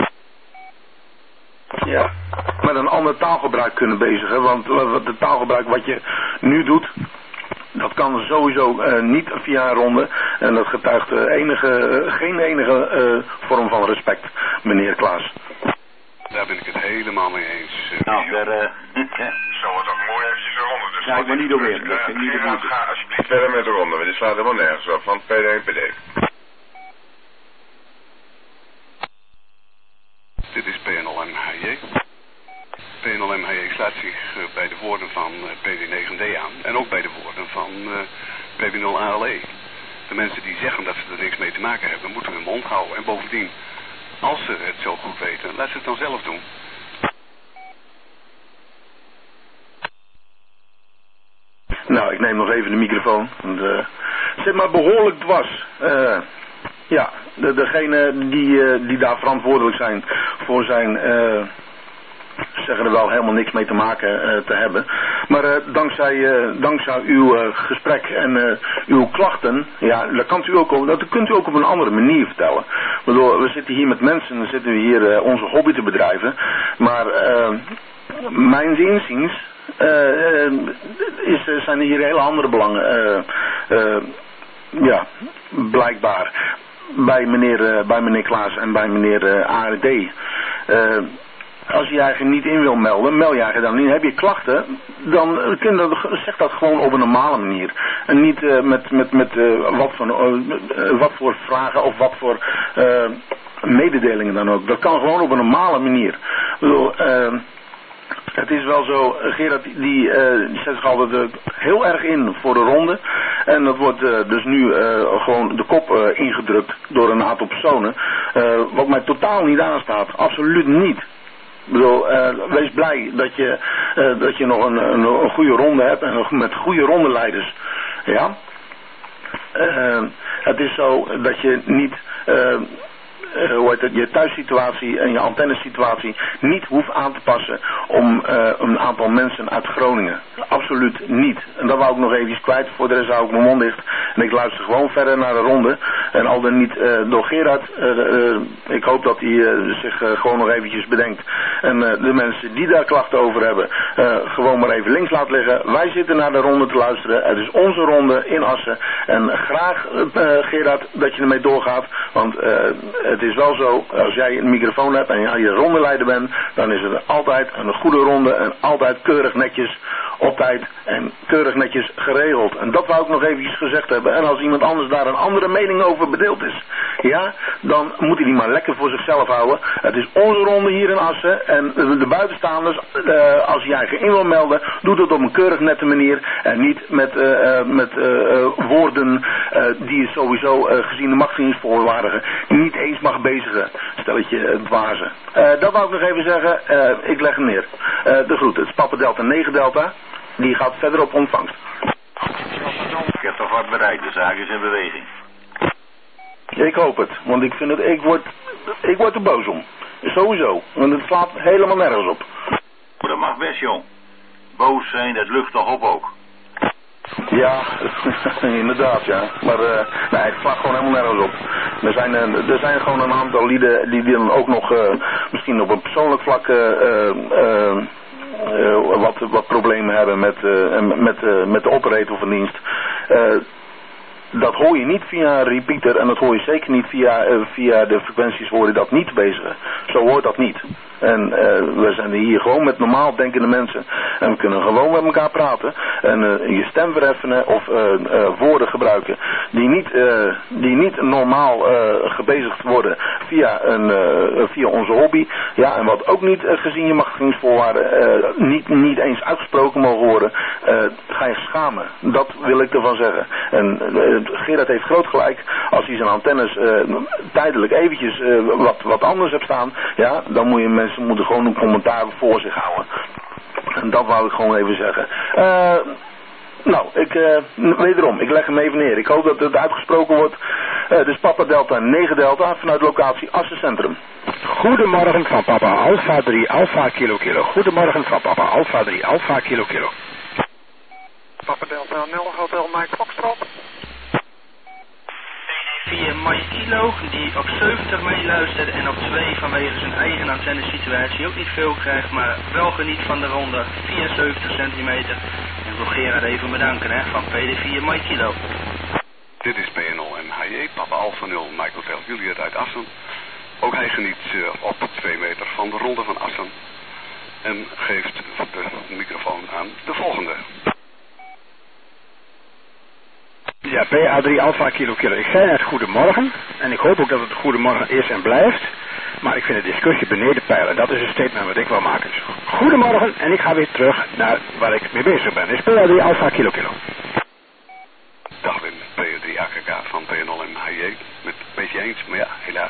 Ja, met een ander taalgebruik kunnen bezigen, want het taalgebruik wat je nu doet, dat kan sowieso uh, niet via een ronde. En dat getuigt uh, enige, uh, geen enige uh, vorm van respect, meneer Klaas. Daar ben ik het helemaal mee eens. Uh, nou, daar... Uh, Zo was ook mooi eventjes een ronde. Dus ja, ik ben niet doorheen. Ik ben niet doorheen. Ga alsjeblieft verder met de ronde, want dit slaat helemaal nergens op. Van P D en P D. Dit is P N L M H J. P N L M H J sluit zich uh, bij de woorden van uh, P D negen D aan. En ook bij de woorden van uh, P B nul A L E. De mensen die zeggen dat ze er niks mee te maken hebben, moeten hun mond houden. En bovendien, als ze het zo goed weten, laat ze het dan zelf doen. Nou, ik neem nog even de microfoon. Want, uh, zit maar behoorlijk dwars. Uh, ja, de, degene die, uh, die daar verantwoordelijk zijn voor zijn... Uh, zeggen er wel helemaal niks mee te maken uh, te hebben. Maar uh, dankzij, uh, dankzij uw uh, gesprek en uh, uw klachten, ja, dat, kan u ook, dat kunt u ook op een andere manier vertellen. Waardoor we zitten hier met mensen, we zitten hier uh, onze hobby te bedrijven. Maar uh, mijn inziens uh, uh, is, uh, zijn er hier hele andere belangen. Uh, uh, ja, blijkbaar. Bij meneer, uh, bij meneer Klaas en bij meneer uh, A R D. Uh, Als je je eigenlijk niet in wil melden, meld je eigenlijk dan in. Heb je klachten, dan kun je, zeg dat gewoon op een normale manier. En niet uh, met, met, met uh, wat, voor, uh, wat voor vragen of wat voor uh, mededelingen dan ook. Dat kan gewoon op een normale manier. Ik bedoel, uh, het is wel zo, Gerard die, uh, die zet zich altijd uh, heel erg in voor de ronde. En dat wordt uh, dus nu uh, gewoon de kop uh, ingedrukt door een aantal personen. Uh, wat mij totaal niet aanstaat. Absoluut niet. Ik bedoel, uh, wees blij dat je, uh, dat je nog een, een, een goede ronde hebt en nog met goede rondeleiders. Ja? Uh, het is zo dat je niet, uh, uh, hoe heet het, je thuissituatie en je antennesituatie niet hoeft aan te passen om uh, een aantal mensen uit Groningen. Absoluut niet. En dat wou ik nog even kwijt, voor de rest hou ik mijn mond dicht. En ik luister gewoon verder naar de ronde. En al dan niet uh, door Gerard. Uh, uh, ik hoop dat hij uh, zich uh, gewoon nog eventjes bedenkt. En uh, de mensen die daar klachten over hebben, uh, gewoon maar even links laat liggen. Wij zitten naar de ronde te luisteren. Het is onze ronde in Assen. En graag, uh, Gerard, dat je ermee doorgaat. Want uh, het is wel zo, als jij een microfoon hebt en jij je rondeleider bent, dan is het altijd een goede ronde en altijd keurig netjes op tijd en keurig netjes geregeld. En dat wou ik nog eventjes gezegd hebben. En als iemand anders daar een andere mening over bedeeld is, ja, dan moet hij die maar lekker voor zichzelf houden. Het is onze ronde hier in Assen en de buitenstaanders, uh, als jij je in wil melden, doe dat op een keurig nette manier en niet met, uh, met uh, woorden uh, die je sowieso uh, gezien de machtigingsvoorwaardigen niet eens mag bezigen. Stelletje uh, dwazen. Uh, dat wou ik nog even zeggen. Uh, ik leg hem neer. Uh, de groeten. Het is Papa Delta negen Delta. Die gaat verder op ontvangst. Ik heb toch wat bereikt, de zaak is in beweging. Ik hoop het, want ik vind het, ik word, ik word er boos om. Sowieso, want het slaat helemaal nergens op. Dat mag best, jong. Boos zijn, dat lucht toch op ook. Ja, inderdaad, ja. Maar uh, nee, het slaat gewoon helemaal nergens op. Er zijn, uh, er zijn gewoon een aantal lieden die, die dan ook nog uh, misschien op een persoonlijk vlak uh, uh, uh, wat, wat problemen hebben met, uh, met, uh, met de operator van dienst. Uh, Dat hoor je niet via een repeater en dat hoor je zeker niet via, uh, via de frequenties hoor je dat niet bezigen. Zo hoort dat niet. En uh, we zijn hier gewoon met normaal denkende mensen. En we kunnen gewoon met elkaar praten. En uh, je stem verheffen of uh, uh, woorden gebruiken die niet, uh, die niet normaal uh, gebezigd worden via, een, uh, via onze hobby. Ja, en wat ook niet uh, gezien je machtigingsvoorwaarden uh, niet, niet eens uitgesproken mogen worden. Uh, ga je schamen. Dat wil ik ervan zeggen. En uh, Gerard heeft groot gelijk. Als hij zijn antennes uh, tijdelijk eventjes uh, wat, wat anders hebt staan. Ja, dan moet je mensen moeten gewoon een commentaar voor zich houden. En dat wou ik gewoon even zeggen. Uh, nou, ik, uh, wederom, ik leg hem even neer. Ik hoop dat het uitgesproken wordt. Uh, dus Papa Delta negen Delta vanuit locatie Assen Centrum. Goedemorgen van Papa Alpha drie Alpha Kilo Kilo. Goedemorgen van Papa Alpha drie Alpha Kilo Kilo. Papa Delta nul Hotel Mike Foxtrot. Via Mike Kilo, die op zeventig meeluistert en op twee vanwege zijn eigen antennesituatie ook niet veel krijgt, maar wel geniet van de ronde vierenzeventig centimeter. En ik wil Gerard even bedanken, hè, van P D vier Mike Kilo. Dit is P N L M H J, Papa Alpha nul, Mike Hotel Juliet uit Assen. Ook hij geniet uh, op twee meter van de ronde van Assen. En geeft de microfoon aan de volgende. Ja, P A drie Alpha Kilo Kilo. Ik zei net goedemorgen. En ik hoop ook dat het goedemorgen is en blijft. Maar ik vind de discussie beneden pijl. En dat is een statement wat ik wil maken. Dus goedemorgen. En ik ga weer terug naar waar ik mee bezig ben. Dus P A drie Alpha Kilo Kilo. Dag Wim, P A drie A K K van P N L M H J. Met een beetje eens, maar ja, helaas.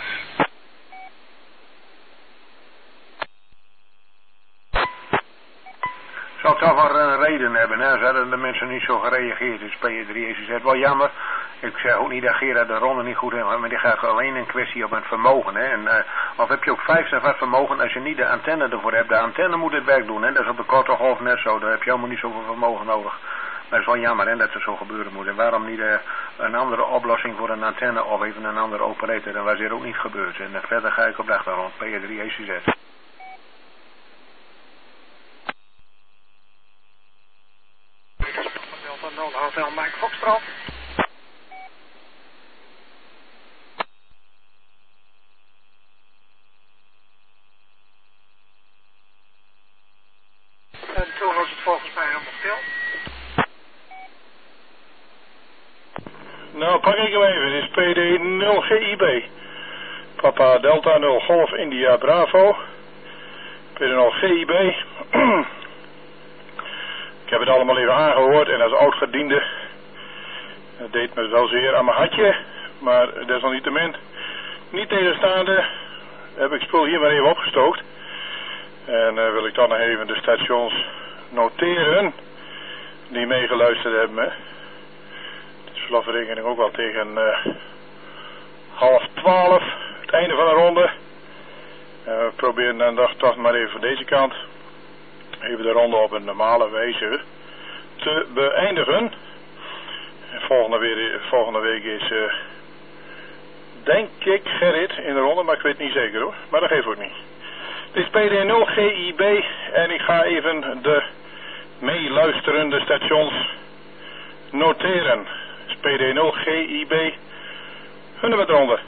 Zou toch wel een reden hebben, hè? Ze hadden de mensen niet zo gereageerd. Dus P drie is het wel jammer. Ik zeg ook niet dat Gerard de ronde niet goed heeft, maar die gaat alleen een kwestie op het vermogen, hè? En, uh, of heb je ook vijftig watt vermogen als je niet de antenne ervoor hebt. De antenne moet het werk doen, hè? Dat is op de korte golf net zo. Daar heb je helemaal niet zoveel vermogen nodig. Maar het is wel jammer, hè, dat het zo gebeuren moet. En waarom niet uh, een andere oplossing voor een antenne of even een andere operator? Dan was hier ook niet gebeurd. En uh, verder ga ik op de achtergrond. P drie E C Z. nul Hotel Mike Foxtrot. En toen was het volgens mij helemaal stil. Nou, pak ik hem even. Dit is P D nul G I B. Papa Delta nul Golf India Bravo. P D nul G I B. Ik heb het allemaal even aangehoord en als oud-gediende, dat deed me wel zeer aan mijn hartje, maar desalniettemin, niet tegenstaande, heb ik spul hier maar even opgestookt. En uh, wil ik dan nog even de stations noteren die meegeluisterd hebben. Hè. Het is vanaf de rekening ook wel tegen uh, half twaalf, het einde van de ronde. En we proberen dan toch, toch maar even van deze kant even de ronde op een normale wijze te beëindigen. En volgende, weer, volgende week is uh, denk ik Gerrit in de ronde, maar ik weet niet zeker hoor. Maar dat geeft ook niet. Dit is P D nul G I B en ik ga even de meeluisterende stations noteren. Dit is P D nul G I B. Hunnen we het ronde.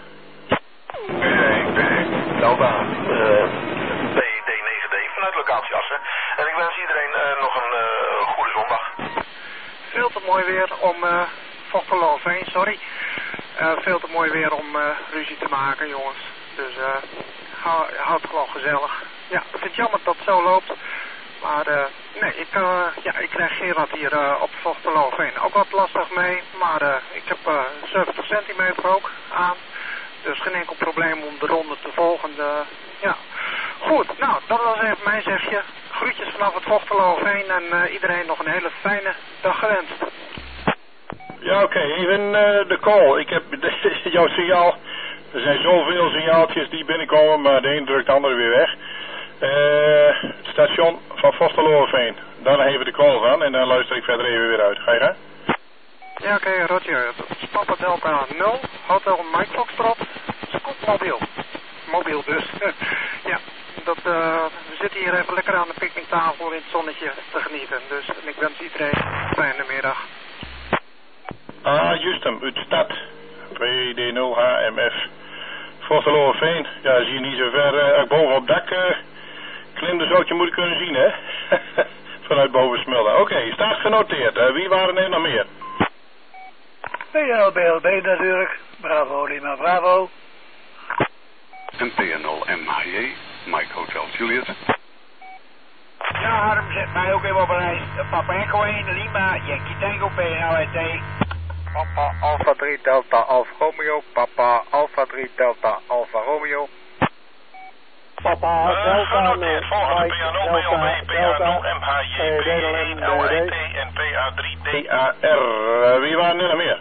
Delta, uh, P D negen D vanuit locatie Assen. En ik wens iedereen uh, nog een uh, goede zondag. Veel te mooi weer om, uh, Vochterloofveen, sorry. Uh, veel te mooi weer om uh, ruzie te maken, jongens. Dus uh, hou, houd het gewoon gezellig. Ja, ik vind het jammer dat het zo loopt. Maar uh, nee, ik, uh, ja, ik krijg Gerard hier uh, op Vochterloofveen ook wat lastig mee. Maar uh, ik heb uh, zeventig centimeter ook aan. Dus geen enkel probleem om de ronde te volgen. Uh, ja. Goed, nou, dat was even mijn zegje. Groetjes vanaf het Vochterloofveen en uh, iedereen nog een hele fijne dag gewenst. Ja, oké, okay. Even uh, de call. Ik heb jouw signaal. Er zijn zoveel signaaltjes die binnenkomen, maar de een drukt de andere weer weg. Uh, het station van Vochterloofveen. Dan even de call van en dan luister ik verder even weer uit. Ga je gaan? Ja, oké, okay, Roger. Dat is Papa Delta nul, Hotel Mike Foxtrot, scootmobiel. Mobiel dus. Ja, dat, uh, we zitten hier even lekker aan de picknicktafel in het zonnetje te genieten. Dus ik wens iedereen een fijne middag. Ah, juist hem, uit stad. P D nul H M F. Vochterloofveen. Ja, zie je niet zo ver. Uh, boven op dak uh, klim, dus zou je moeten kunnen zien, hè? Vanuit boven Smulden. Oké, okay, staat genoteerd. Uh, wie waren er nog meer? P L B L B natuurlijk. Bravo Lima Bravo. En P N L M H J, Mike Hotel Juliet. Ja, Harm zet mij ook even op een lijst. Papa Echo één, Lima, Yankee Tango, P N L I T. Papa Alpha drie Delta Alpha Romeo, Papa Alpha drie Delta Alpha Romeo. Papa uh, Delta genoteerd, volgende P A nul B L B, P A nul M H J, P één L I T en P A drie D A R. Uh, wie waren er nog meer?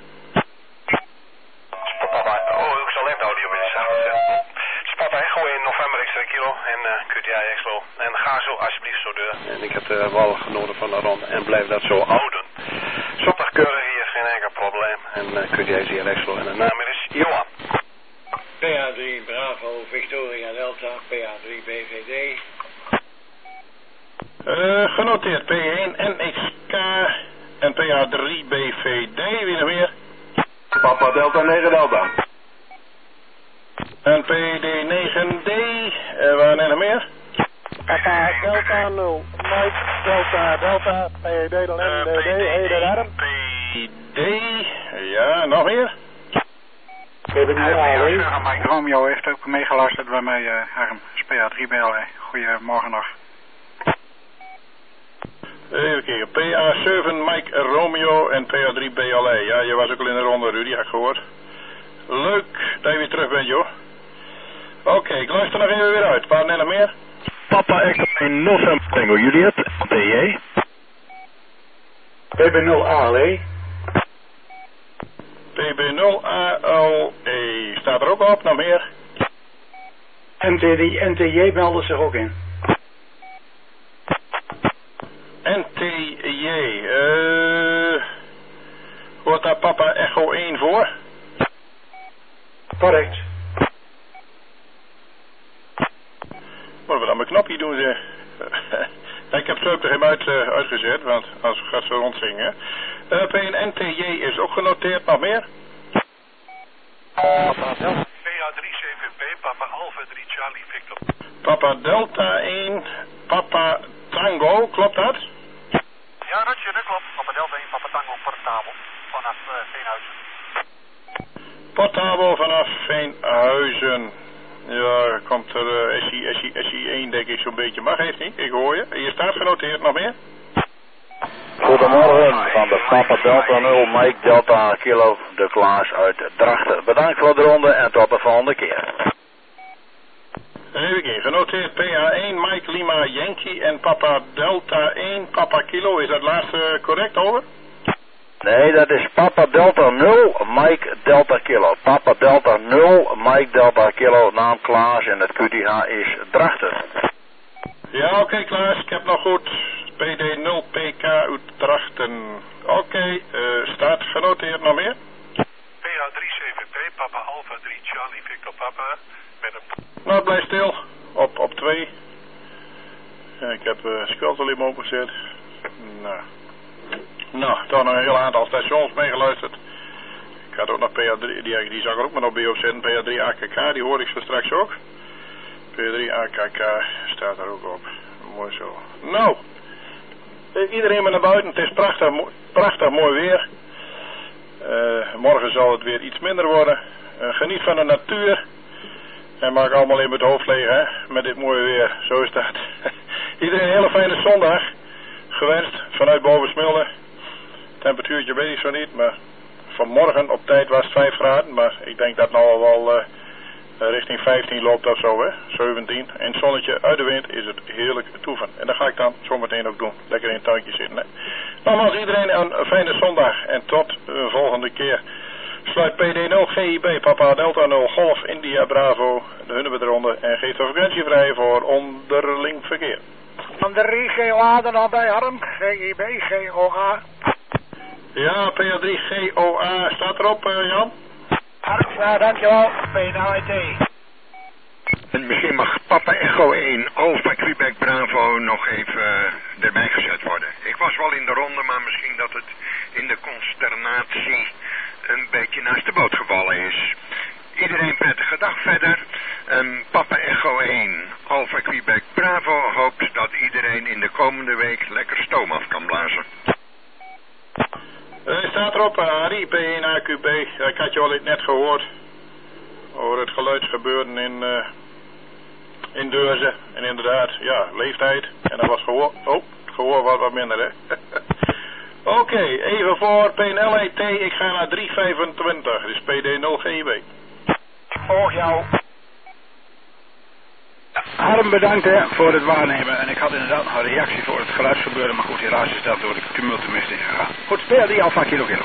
Papa, oh, ik zal even de audio weer samen. Papa Echo in november extra kilo en uh, Q T I Exlo. En ga zo alsjeblieft zo deur. En ik heb de wal genoten van de ronde en blijf dat zo houden. Zondag keurig hier, geen enkel probleem. En uh, Q T I X Exlo en de naam is Johan. P A drie Bravo Victoria Delta, P A drie B V D. Uh, genoteerd P één N X K en P A drie B V D. Wie nog meer? Papa Delta negen Delta. En P D negen D. Uh, waar er nog meer? Papa Delta nul, Mike Delta Delta, P D N D D, Ede Arm. P D, ja, nog meer? Ja, Mike Romeo heeft ook meegeluisterd bij mij, uh, Harm, P A drie B L E. Goedemorgen nog. Even kijken, P A zeven Mike Romeo en P A drie B L E. Ja, je was ook al in de ronde, Rudy, had ik gehoord. Leuk dat je weer terug bent, joh. Oké, okay, ik luister nog even weer uit. Waar er nog meer? Papa Echo in November Tango Juliet, D J. P B nul A L E. P B nul A L E. Staat er ook op, nog meer? N T J meldde zich ook in. N T J. Uh, hoort daar Papa Echo één voor? Correct. Moeten we dan mijn knopje doen, zeg. Ik heb zo ook er hem uit, uh, uitgezet, want als gaat zo rondzingen. Uh, P één N T J is ook genoteerd, nog meer? P A drie C V P, Papa Alpha drie Charlie Victor. Papa Delta één, Papa Tango, klopt dat? Ja, Roger, dat klopt. Papa Delta één, Papa Tango, portabel vanaf uh, Veenhuizen. Portabel vanaf Veenhuizen. Ja, komt er uh, S I één denk ik zo'n beetje, maar geeft niet, ik hoor je. Hier staat genoteerd, nog meer? Goedemorgen van de Papa Delta nul, Mike Delta Kilo, de Klaas uit Drachten. Bedankt voor de ronde en tot de volgende keer. Even kijken, genoteerd P A één, Mike Lima Yankee en Papa Delta één, Papa Kilo. Is dat laatste correct, over? Nee, dat is Papa Delta nul, Mike Delta Kilo. Papa Delta nul, Mike Delta Kilo, naam Klaas en het Q T H is Drachten. Ja, oké okay, Klaas, ik heb nog goed. P D nul P K uit Drachten. Oké, okay, uh, staat genoteerd, nog meer? P A drie C V P, Papa Alpha drie, Charlie Victor Papa, met een... Nou, het blijft stil. Op, op twee. Ja, ik heb uh, Skelterlim opengezet. Nou. Nou, toch nog een heel aantal stations meegeluisterd. Ik had ook nog P A drie, die, die zag er ook maar nog bij opzetten. P A drie A K K, die hoorde ik zo straks ook. P A drie A K K staat er ook op. Mooi zo. Nou, iedereen maar naar buiten. Het is prachtig, prachtig mooi weer. Uh, morgen zal het weer iets minder worden. Uh, geniet van de natuur. En maak allemaal in met het hoofd leeg, hè. Met dit mooie weer. Zo is dat. Iedereen een hele fijne zondag. Gewenst vanuit boven Smilde. Temperatuurtje weet ik zo niet, maar vanmorgen op tijd was het vijf graden. Maar ik denk dat nou al wel uh, richting vijftien loopt of zo, hè. zeventien. En het zonnetje uit de wind is het heerlijk toeven. En dat ga ik dan zometeen ook doen. Lekker in het tuintje zitten, hè. Nogmaals iedereen een fijne zondag. En tot de volgende keer. Sluit P D nul G I B Papa Delta nul Golf India Bravo de hunne eronder en geeft de frequentie vrij voor onderling verkeer. Van de drie G O A er nog bij Harm, G I B, G O A. Ja, P A drie G O A staat erop, uh, Jan. Harm, ja, dankjewel. P N L I T. En misschien mag Papa Echo één Alpha Quebec Bravo nog even uh, erbij gezet worden. Ik was wel in de ronde, maar misschien dat het in de consternatie een beetje naast de boot gevallen is. Iedereen prettige dag verder. Um, Papa Echo één Alpha Quebec Bravo hoopt dat iedereen in de komende week lekker stoom af kan blazen. Er uh, staat erop, uh, Harry, P één A Q B. Uh, ik had je al net gehoord over het geluidsgebeuren in, uh, in Deurzen. En inderdaad, ja, leeftijd. En dat was gehoor. Oh, het gehoor was wat minder, hè. Oké, okay, even voor P N L I T, ik ga naar drie vijfentwintig, dus P D nul G I B. Volg jou. Harm bedankt hè, voor het waarnemen. En ik had inderdaad nog een reactie voor het geluidsgebeuren, maar goed, helaas is dat door de tumult de mist ingegaan. Goed, P A drie Alpha Kilo Kilo.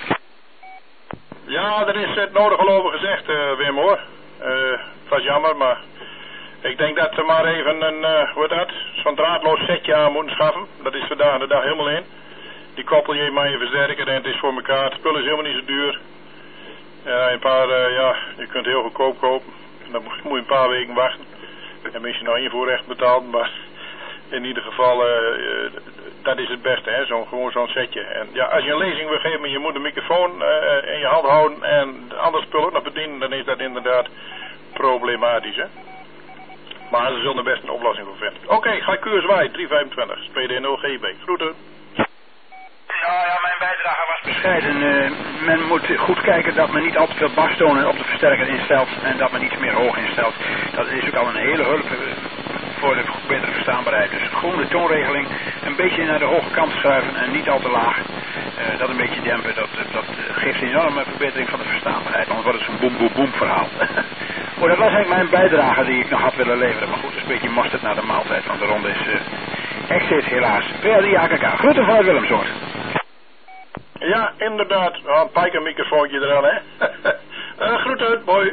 Ja, er is het nodige over gezegd, uh, Wim hoor. Uh, het was jammer, maar ik denk dat ze maar even een, uh, hoe heet dat, zo'n draadloos setje aan moeten schaffen. Dat is vandaag de dag helemaal in. Die koppel je maar je versterker en het is voor elkaar. Het spul is helemaal niet zo duur. Ja, een paar, uh, ja, je kunt heel goedkoop kopen. En dan moet je een paar weken wachten. En misschien nog invoerrecht betaald, maar in ieder geval, uh, uh, dat is het beste, hè, zo, gewoon zo'n setje. En ja, als je een lezing wil geven, je moet een microfoon uh, in je hand houden en andere spullen ook nog bedienen, dan is dat inderdaad problematisch, hè. Maar ze zullen er best een oplossing voor vinden. Oké, okay, ga Kuurswaai, drie vijfentwintig, P D nul G I B. Groeten. Ja, ja, mijn bijdrage was bescheiden. Uh, men moet goed kijken dat men niet al te veel bastonen op de versterker instelt en dat men iets meer hoog instelt. Dat is ook al een hele hulp uh, voor de betere verstaanbaarheid. Dus gewoon de toonregeling een beetje naar de hoge kant schuiven en niet al te laag. Uh, dat een beetje dempen, dat, dat uh, geeft een enorme verbetering van de verstaanbaarheid. Anders wordt het zo'n boem boem boem verhaal. Oh, dat was eigenlijk mijn bijdrage die ik nog had willen leveren. Maar goed, het is een beetje mosterd naar de maaltijd, want de ronde is uh, exit helaas. P A drie A K K. Groeten vanuit Willemsoort. Ja, inderdaad. Oh, een pijkermicrofoontje eraan, hè. uh, groeten, mooi.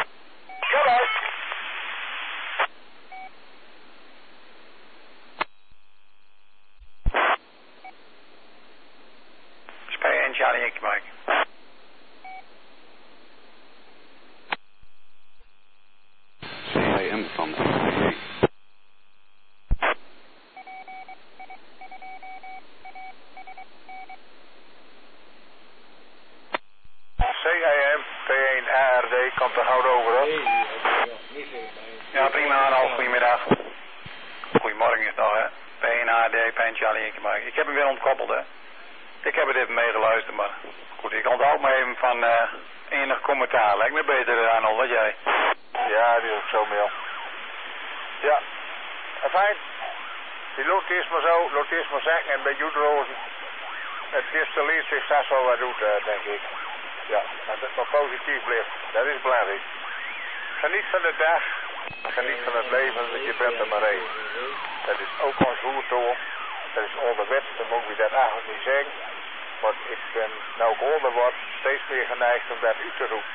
Spij en Charlie, ik Mike. C I M van L H J. C I M P één A R D, komt er gauw over, hoor. Ja, prima, half goedemiddag. Goedemorgen is het nog, hè. P één A R D, P één Charlie, ik Mike. Ik heb hem weer ontkoppeld, hè. Ik heb er even mee geluisterd, maar goed, ik onthoud me even van uh, enig commentaar. Lijkt me beter, Arnold, wat jij? Ja, die is ook zo meer. Ja, fijn. Die loopt eerst maar zo, loopt eerst maar zeggen en bij Joedrozen. Het installeert zich straks wel wat doet, uh, denk ik. Ja, als het nog positief blijft, dat is belangrijk. Geniet van de dag, geniet van het leven, want je bent er maar één. Dat is ook ons voertoon. Dat is onderwets, dan moet je dat eigenlijk niet zeggen. Maar ik ben, nou ik ouder word, steeds meer geneigd om dat u te roepen.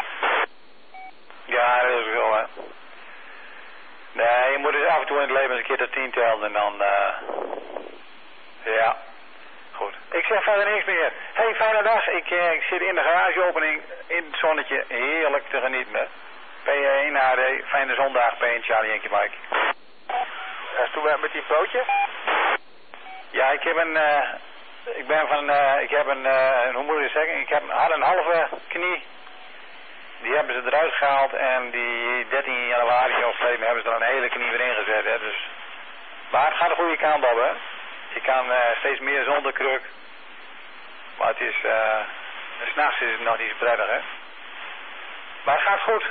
Ja, dat is wel, hè. Nee, je moet dus af en toe in het leven eens een keer tot tien tellen en dan, uh, ja. Goed. Ik zeg verder niks meer. Hey, fijne dag. Ik, eh, ik zit in de garageopening in het zonnetje heerlijk te genieten. P één H D, fijne zondag, P één Charlie Yankee Mike. En toen met die pootje? Ja, ik heb een, uh, ik ben van, uh, ik heb een, uh, hoe moet je zeggen, ik heb, had een halve knie. Die hebben ze eruit gehaald en die dertien januari of zo hebben ze er een hele knie weer ingezet. Hè, dus. Maar het gaat de goede kant op, hè. Je kan uh, steeds meer zonder kruk. Maar het is, uh, s'nachts is het nog niet zo prettig, hè. Maar het gaat goed.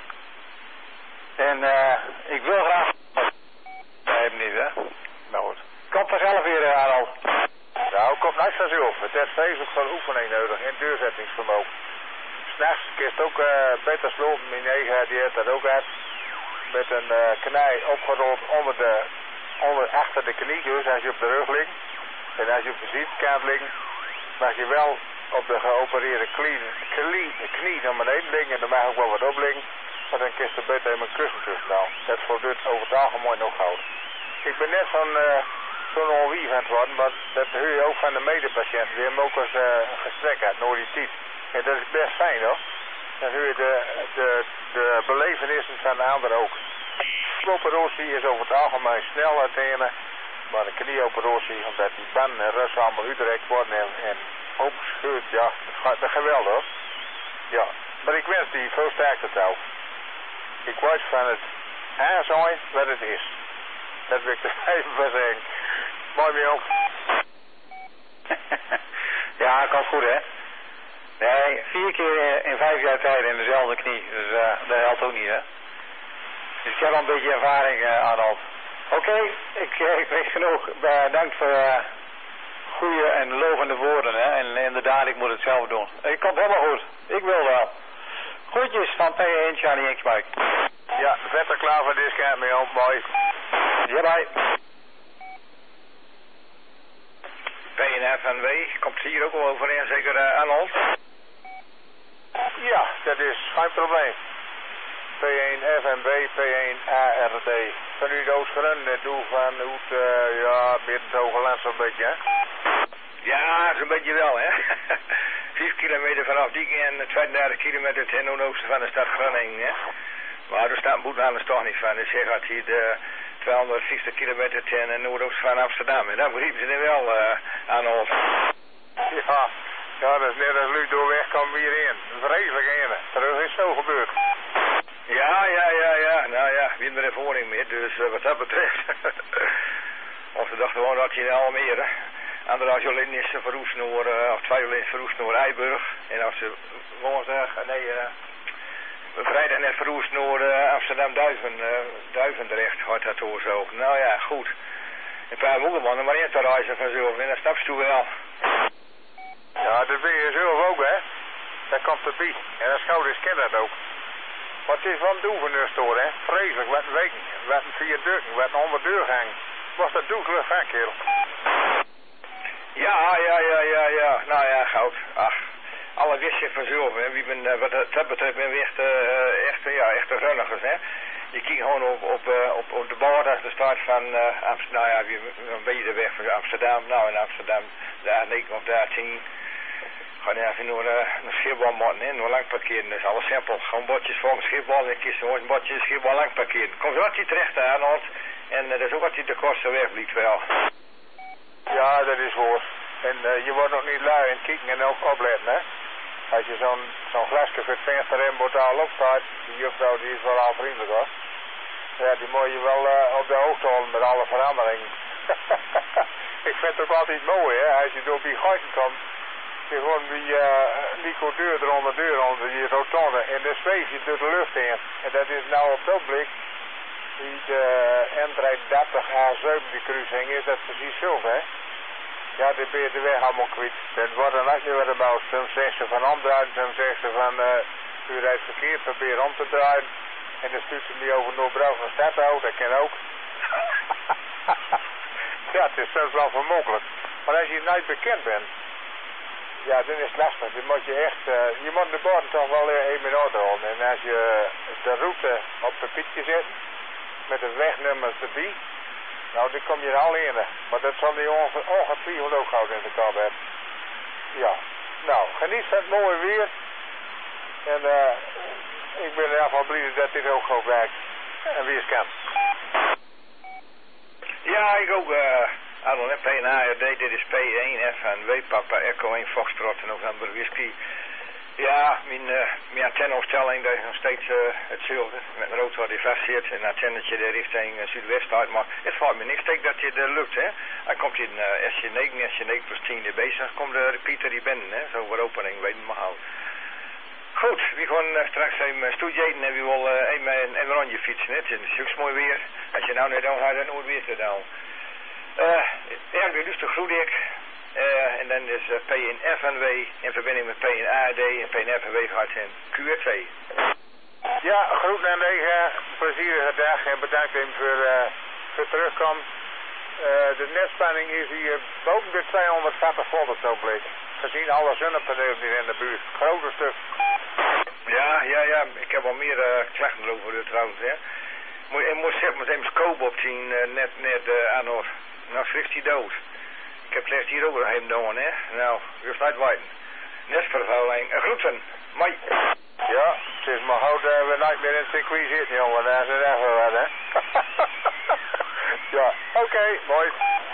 En uh, ik wil graag... Nee, heb niet, hè. Maar goed. Komt vanzelf weer, uh, Arnold. Nou, komt niks van zo op. Het heeft vreselijk veel oefening nodig en deurzettingsvermogen. S'nachts kun je het ook uh, beter slopen. Mijn eigen die heeft dat ook uit. Met een uh, knij opgerold onder de, onder, achter de knie, dus als je op de rug ligt. En als je op de zietkant ligt, mag je wel op de geopereerde knie, knie, knie naar beneden liggen. En dan mag ook wel wat op liggen. Maar dan kun je er beter in mijn kussen tussen. Nou, dat voldoet over het algemeen nog houden. Ik ben net van uh, zo'n onwief aan het worden, maar dat hoor je ook van de medepatiënten. Die hebben ook eens uh, een gesprek uit, nooit die tijd. En dat is best fijn, hoor. Dan hoor je de, de, de belevenissen van de anderen ook. De operatie is over het algemeen snel uitenen. Maar een knieoperatie, omdat die banden en russen allemaal uitgerekt worden en, en opgescheurd, ja, dat gaat geweldig. Ja, maar ik wens die veel sterkte toe. Ik weet van het aanzijn wat het is. Dat wil ik er even van zeggen. Mooi mee ook. Ja, komt goed, hè. Nee, vier keer in vijf jaar tijd in dezelfde knie. Dus uh, dat helpt ook niet, hè. Dus ik heb al een beetje ervaring, uh, Arnold. Oké, okay, ik, uh, ik weet genoeg. Bedankt voor uh, goede en lovende woorden, hè. En inderdaad, ik moet het zelf doen. Het komt helemaal goed. Ik wil wel. Groetjes van P één Charlie Yankee Mike. Ja, zet er klaar voor dit scherm mee op, mooi. Ja, bye. P één F N W, komt hier ook wel overeen, zeker uh, Arnold? Ja, dat is geen probleem. P één F N W, P één A R D. Van u de Oostgrun, het doel van Oet, uh, ja, binnen het Hoge zo'n beetje, hè? Ja, zo'n beetje wel, hè? Vijf kilometer vanaf Dieken en tweeëndertig kilometer ten noordoosten van de stad Groningen, hè? Maar er staat boet aan de toch niet van. Dus hij gaat hier de tweehonderdvijftig kilometer ten noordoosten van Amsterdam. En dat begrijpen ze nu wel, uh, Arnold. Ja, ja, dat is net als Luc doorweg kwam weer in. Vreselijk ene. Terug is zo gebeurd. Ja, ja, ja, ja. Nou ja, wie heeft er ervaring mee. Dus uh, wat dat betreft. Of ze dachten gewoon dat je in Almere. Anderhalf Jolien is verroest naar, uh, of twee Jolien verroest naar Eiburg. En als ze woensdag, nee, uh, vrijdag net verroest naar uh, Amsterdam-Duiven, uh, Duivendrecht, had dat door zo. Nou ja, goed. Een paar moedermannen, maar in te reizen vanzelf. En dan stap je toe wel. Ja, dat ben je zelf ook, hè. Dat komt erbij. En dat schouders kennen dat ook. Wat is van Doevenus door, hè? Vreselijk, wat een weken, wat een vier deuken, wat een honderd deurgang. Was dat doekelig, hè, kerel? Ja, ja, ja, ja, ja. Nou ja, goud. Ach, alle wist je vanzelf, hè. Wie ben, uh, wat dat betreft ben we echt, uh, echt, ja, echt de runnigers, hè. Je kijkt gewoon op, op, uh, op, op de boord als de start van uh, Amsterdam, nou ja, een beetje de weg van Amsterdam. Nou, in Amsterdam, de A negen of de A tien. Gewoon even naar uh, een schipbal moeten, hè, nog lang parkeren. Dat is alles simpel. Gewoon bordjes voor een schipbal en kies een bordje schipbal lang parkeren. Komt wat hij terecht aan, Arnold. En uh, dat is ook wat hij de kosten wegblijft wel. Ja, dat is waar. En uh, je wordt nog niet lui en kijken en ook opletten, hè. Als je zo'n zo'n glasje voor het venster in botaal opstaat, die juffrouw die is wel al vriendelijk, hoor. Ja, die moet je wel uh, op de hoogte houden met alle veranderingen. Ik vind het ook altijd mooi, hè. Als je door die gaten komt, je gewoon die uh, Nico deur eronder deur onder die rotonde en dan zweef je door de lucht in. En dat is nou op dat blik, die de N driehonderddertig A zeven die kruising is dat precies zo, hè. Ja, dan ben je de weg allemaal kwijt. Dan wordt er nog niet weer bouwd. Dan zeggen ze van omdraaien, dan zeggen ze van uh, u rijdt verkeerd, probeer om te draaien. En dan stuurt ze die over Noordbrug van Stadhout, dat kan ook. Ja, het is soms wel vermogelijk. Maar als je nooit bekend bent, ja, dan is het lastig. Dan moet je echt, uh, je moet de borden toch wel even in orde houden. En als je de route op het papietje zet, met de wegnummers erbij, Nou, die kom je alleen. Maar dat zal die onge ongetwijfeld ook houden in de kab hebben. Ja. Nou, geniet van het mooie weer. En uh, ik ben in ieder geval blij dat dit ook goed werkt. En wie is kan. Ja, ik ook. Uh, Adel, P N A R D, dit is P één F en W Papa Echo één Foxtrot en November Whisky. Ja, mijn, uh, mijn antenneopstelling dat is nog steeds uh, hetzelfde. Met een rotor die vast zit en een antennetje de richting uh, zuidwest uit. Maar het valt me niks tegen dat dit uh, lukt, hè. Hij komt in uh, S J negen, S J negen plus tien dB, dan komt de repeater die binnen, hè. Zo voor opening, weet je maar houden. Goed, we gaan uh, straks even studeren en we willen uh, even een, een rondje fietsen, hè. Het is ook mooi weer. Als je nou net aan gaat, dan moet weer te doen. Uh, Erwin dus de Groedijk. Uh, en dan is uh, P N F N W in verbinding met P N A R D en P N F N W gaat in Q R twee. Ja, groeten aan deze plezierige dag en bedankt hem voor, uh, voor terugkom. Uh, de netspanning is hier boven de tweehonderdvijftig volt op het ogenblik. Gezien alle zonnepanelen hier in de buurt. Grote stuk. Ja, ja, ja. Ik heb al meer uh, klachten erover trouwens, hè. Ik moet zeggen, met een scope op zien, uh, net, net uh, aan ons. Nou schrift hij dood. Ik heb slechts hier ook heen doen, hè. Nou, u staat weten. Nestvervuiling. Uh, groeten. Mai. Ja, het is maar goed dat we nooit meer in het circuit zitten, jongen. Daar is het even wat, hè. Ja, oké, okay, mooi.